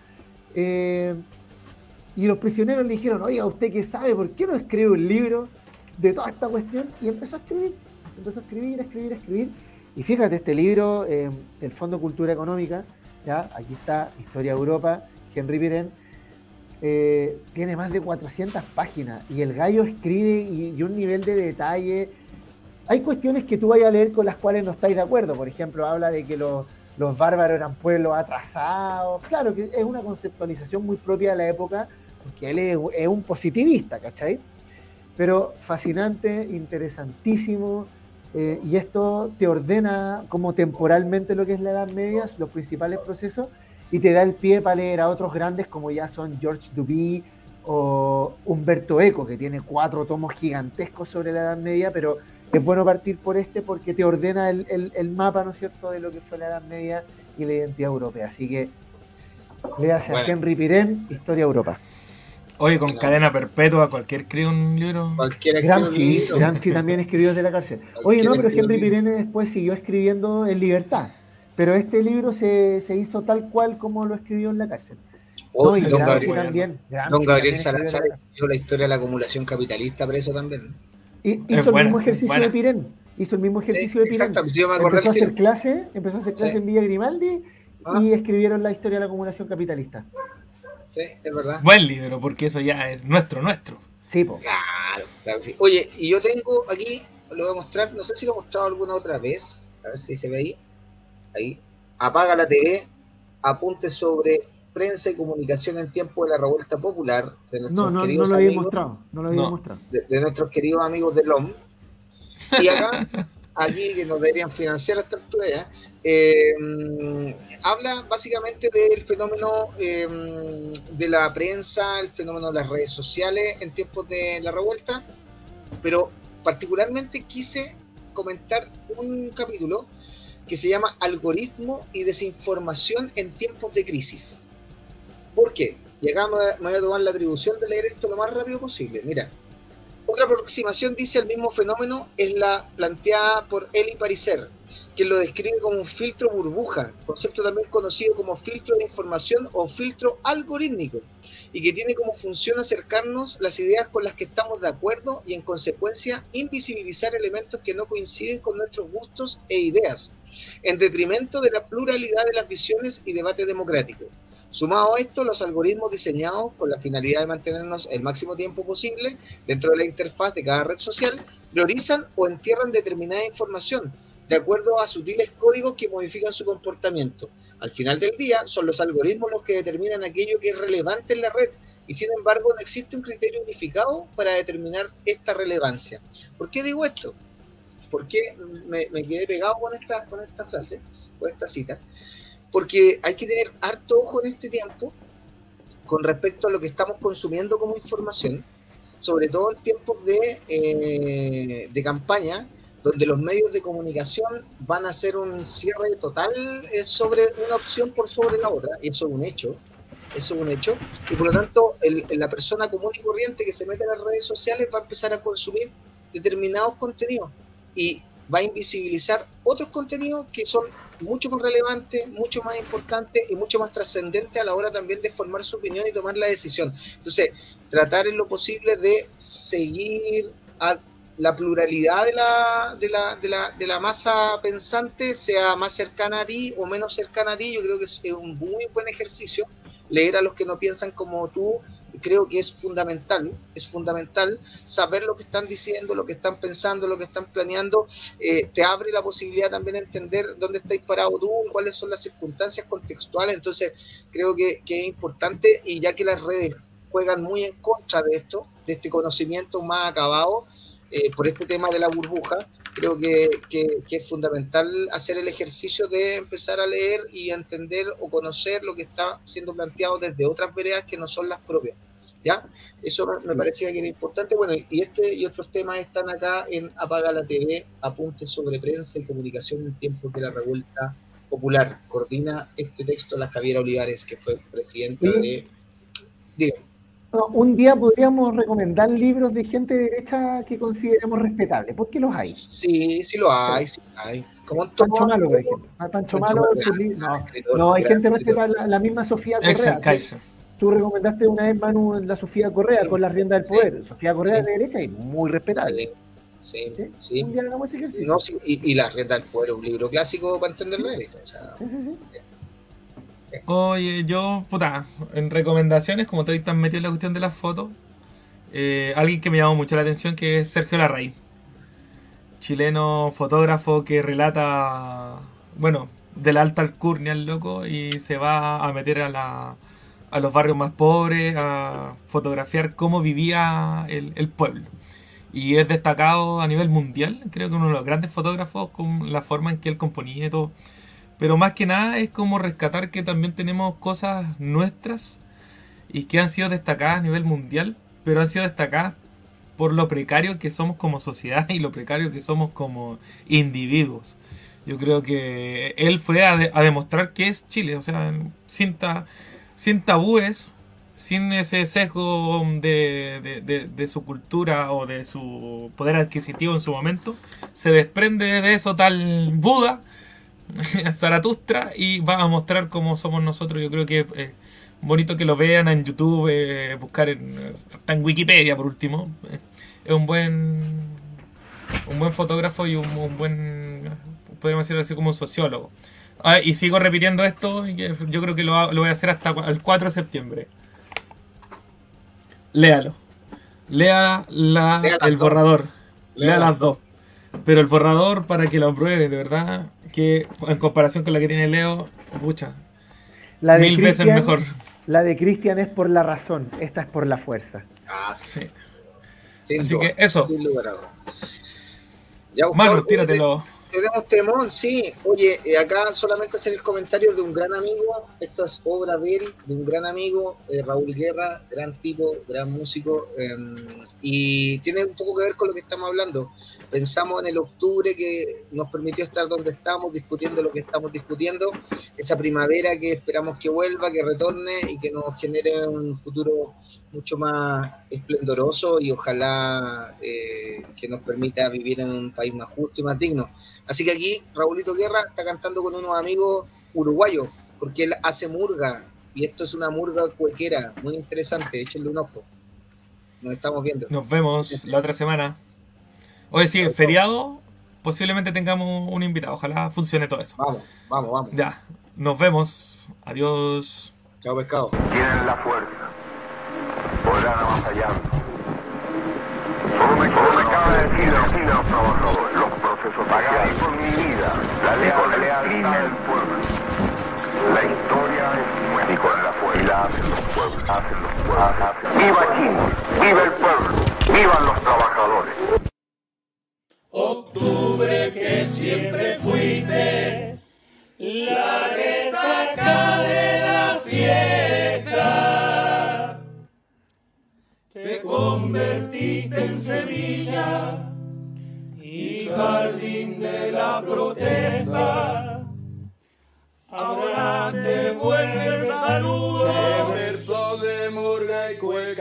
y los prisioneros le dijeron, oiga, ¿usted qué sabe? ¿Por qué no escribe un libro de toda esta cuestión? Y empezó a escribir. Empezó a escribir. Y fíjate, este libro, el Fondo Cultura Económica, ¿ya? Aquí está, Historia de Europa, Henry Pirenne, tiene más de 400 páginas y el gallo escribe y un nivel de detalle. Hay cuestiones que tú vayas a leer con las cuales no estáis de acuerdo. Por ejemplo, habla de que los bárbaros eran pueblos atrasados. Claro que es una conceptualización muy propia de la época, porque él es un positivista, ¿cachai? Pero fascinante, interesantísimo, y esto te ordena como temporalmente lo que es la Edad Media, los principales procesos, y te da el pie para leer a otros grandes como ya son George Duby o Umberto Eco, que tiene 4 tomos gigantescos sobre la Edad Media, pero es bueno partir por este porque te ordena el mapa, ¿no es cierto?, de lo que fue la Edad Media y la identidad europea. Así que léase a Henry Pirenne, Historia de Europa. Oye, con cadena perpetua, cualquier escribe un libro. Gramsci también escribió desde la cárcel. Oye, no, pero Henry Pirenne después siguió escribiendo en libertad. Pero este libro se hizo tal cual como lo escribió en la cárcel. Oh, no, y don Gramsci Gabriel, también. Don Gabriel Salazar escribió la historia de la acumulación capitalista preso también. Hizo el mismo ejercicio de Pirenne. Hizo el mismo ejercicio de Pirenne. Exacto, yo me acordé Empezó a hacer clase en Villa Grimaldi Ah. y escribieron la historia de la acumulación capitalista. Sí, es verdad. Buen libro, porque eso ya es nuestro. Sí, po. Claro, claro que sí. Oye, y yo tengo aquí, lo voy a mostrar, no sé si lo he mostrado alguna otra vez, a ver si se ve ahí. Apaga la TV, apunte sobre prensa y comunicación en tiempo de la revuelta popular de nuestros No queridos lo había amigos, mostrado. No lo había mostrado. de nuestros queridos amigos de LOM. Y acá, aquí que nos deberían financiar a esta altura ya, habla básicamente del fenómeno de la prensa, el fenómeno de las redes sociales en tiempos de la revuelta, pero particularmente quise comentar un capítulo que se llama Algoritmo y desinformación en tiempos de crisis. ¿Por qué? Y acá me voy a tomar la atribución de leer esto lo más rápido posible. Mira, otra aproximación, dice, al mismo fenómeno es la planteada por Eli Pariser, que lo describe como un filtro burbuja, concepto también conocido como filtro de información o filtro algorítmico, y que tiene como función acercarnos las ideas con las que estamos de acuerdo y en consecuencia invisibilizar elementos que no coinciden con nuestros gustos e ideas, en detrimento de la pluralidad de las visiones y debate democrático. Sumado a esto, los algoritmos diseñados con la finalidad de mantenernos el máximo tiempo posible dentro de la interfaz de cada red social, priorizan o entierran determinada información, de acuerdo a sutiles códigos que modifican su comportamiento. Al final del día, son los algoritmos los que determinan aquello que es relevante en la red, y sin embargo no existe un criterio unificado para determinar esta relevancia. ¿Por qué digo esto? Porque me quedé pegado con esta frase, con esta cita, porque hay que tener harto ojo en este tiempo con respecto a lo que estamos consumiendo como información, sobre todo en tiempos de campaña, donde los medios de comunicación van a hacer un cierre total sobre una opción por sobre la otra, y eso es un hecho, y por lo tanto la persona común y corriente que se mete en las redes sociales va a empezar a consumir determinados contenidos, y va a invisibilizar otros contenidos que son mucho más relevantes, mucho más importantes y mucho más trascendentes a la hora también de formar su opinión y tomar la decisión. Entonces, tratar en lo posible de seguir a la pluralidad de la masa pensante, sea más cercana a ti o menos cercana a ti. Yo creo que es un muy buen ejercicio leer a los que no piensan como tú. Creo que es fundamental saber lo que están diciendo, lo que están pensando, lo que están planeando. Te abre la posibilidad también de entender dónde estáis parado tú y cuáles son las circunstancias contextuales. Entonces creo que es importante, y ya que las redes juegan muy en contra de esto, de este conocimiento más acabado, por este tema de la burbuja, creo que es fundamental hacer el ejercicio de empezar a leer y a entender o conocer lo que está siendo planteado desde otras veredas que no son las propias. ¿Ya? Eso me parecía que era importante. Bueno, y este y otros temas están acá en Apaga la TV, apuntes sobre prensa y comunicación en tiempos de la revuelta popular. Coordina este texto la Javiera Olivares, que fue presidenta de... Dígame. No, un día podríamos recomendar libros de gente de derecha que consideremos respetables, porque los hay. Sí, sí lo hay, sí hay. Como Pancho Malo, por ejemplo. Pancho Malo, no, hay gente respetable, la misma Sofía Correa. Tú recomendaste una vez, Manu, la Sofía Correa, con La rienda del poder. Sofía Correa de derecha y muy respetable. Sí. Un día hagamos ese ejercicio. No, sí, y La rienda del poder es un libro clásico para entenderlo. O sea, sí. Oye, yo, en recomendaciones, como te están metido en la cuestión de las fotos, alguien que me llamó mucho la atención, que es Sergio Larraín, chileno fotógrafo que relata, bueno, de la alta alcurnia el loco, y se va a meter a los barrios más pobres, a fotografiar cómo vivía el pueblo. Y es destacado a nivel mundial, creo que uno de los grandes fotógrafos, con la forma en que él componía y todo. Pero más que nada es como rescatar que también tenemos cosas nuestras y que han sido destacadas a nivel mundial, pero han sido destacadas por lo precario que somos como sociedad y lo precario que somos como individuos. Yo creo que él fue a demostrar que es Chile, o sea, sin tabúes, sin ese sesgo de su cultura o de su poder adquisitivo en su momento. Se desprende de eso tal Buda, Zaratustra, y va a mostrar cómo somos nosotros. Yo creo que es bonito que lo vean en YouTube, buscar está en Wikipedia por último. Es un buen fotógrafo y un buen, podríamos decirlo así, como un sociólogo. Y sigo repitiendo esto, y yo creo que lo voy a hacer hasta el 4 de septiembre. léalo. Lea el borrador. Lea las dos. Pero el borrador, para que lo apruebe, de verdad, que en comparación con la que tiene Leo, pucha, mil veces mejor. La de Cristian es por la razón, esta es por la fuerza. Sí. Así que eso. Sin lugar a dudas. Ya, Manu, tíratelo. Tenemos temón, sí. Oye, acá solamente hacer el comentario de un gran amigo. Esto es obra de él, de un gran amigo, Raúl Guerra, gran tipo, gran músico. Y tiene un poco que ver con lo que estamos hablando. Pensamos en el octubre que nos permitió estar donde estamos, discutiendo lo que estamos discutiendo. Esa primavera que esperamos que vuelva, que retorne y que nos genere un futuro mucho más esplendoroso y ojalá que nos permita vivir en un país más justo y más digno. Así que aquí Raúlito Guerra está cantando con unos amigos uruguayos, porque él hace murga, y esto es una murga cuequera, muy interesante, échenle un ojo. Nos estamos viendo. Nos vemos la otra semana. Oye, sí, en feriado posiblemente tengamos un invitado, ojalá funcione todo eso. Vamos. Ya, nos vemos. Adiós. Chao, pescado. Tienen la fuerza, podrán avasallarnos. Solo me cabe decir a los trabajadores, los procesos pagaré con mi vida, la lealtad del pueblo. La historia es nuestra y con la fuerza hacen los pueblos. ¡Viva Chile! ¡Viva el pueblo! ¡Vivan los trabajadores! Octubre que siempre fuiste la resaca de la fiesta. Te convertiste en semilla y jardín de la protesta. Ahora te vuelves saludo de verso de murga y cueca.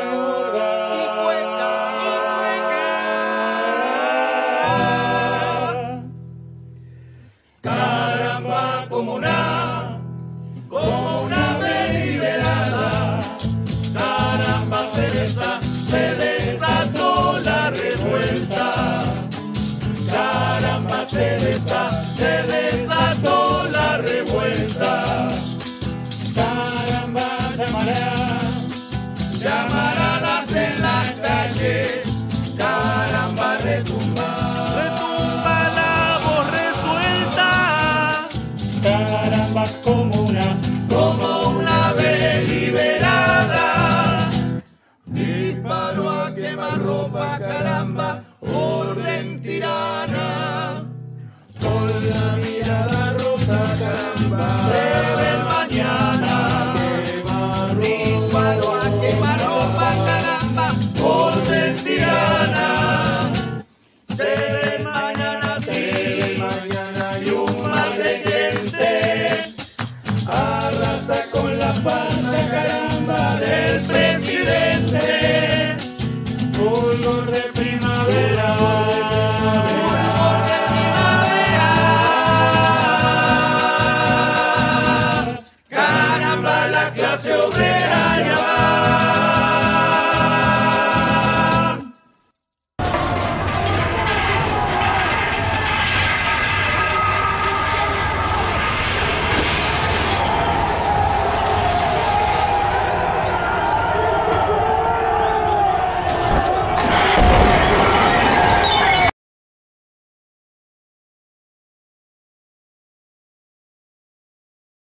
Caramba, como una ave liberada. Caramba, se desató la revuelta. Caramba, se desató la revuelta. Caramba, llamaradas en las calles. Caramba, retumba la voz resuelta. Caramba, como una ave liberada. Disparo a quemarropa, caramba, orden tirana. Con la mía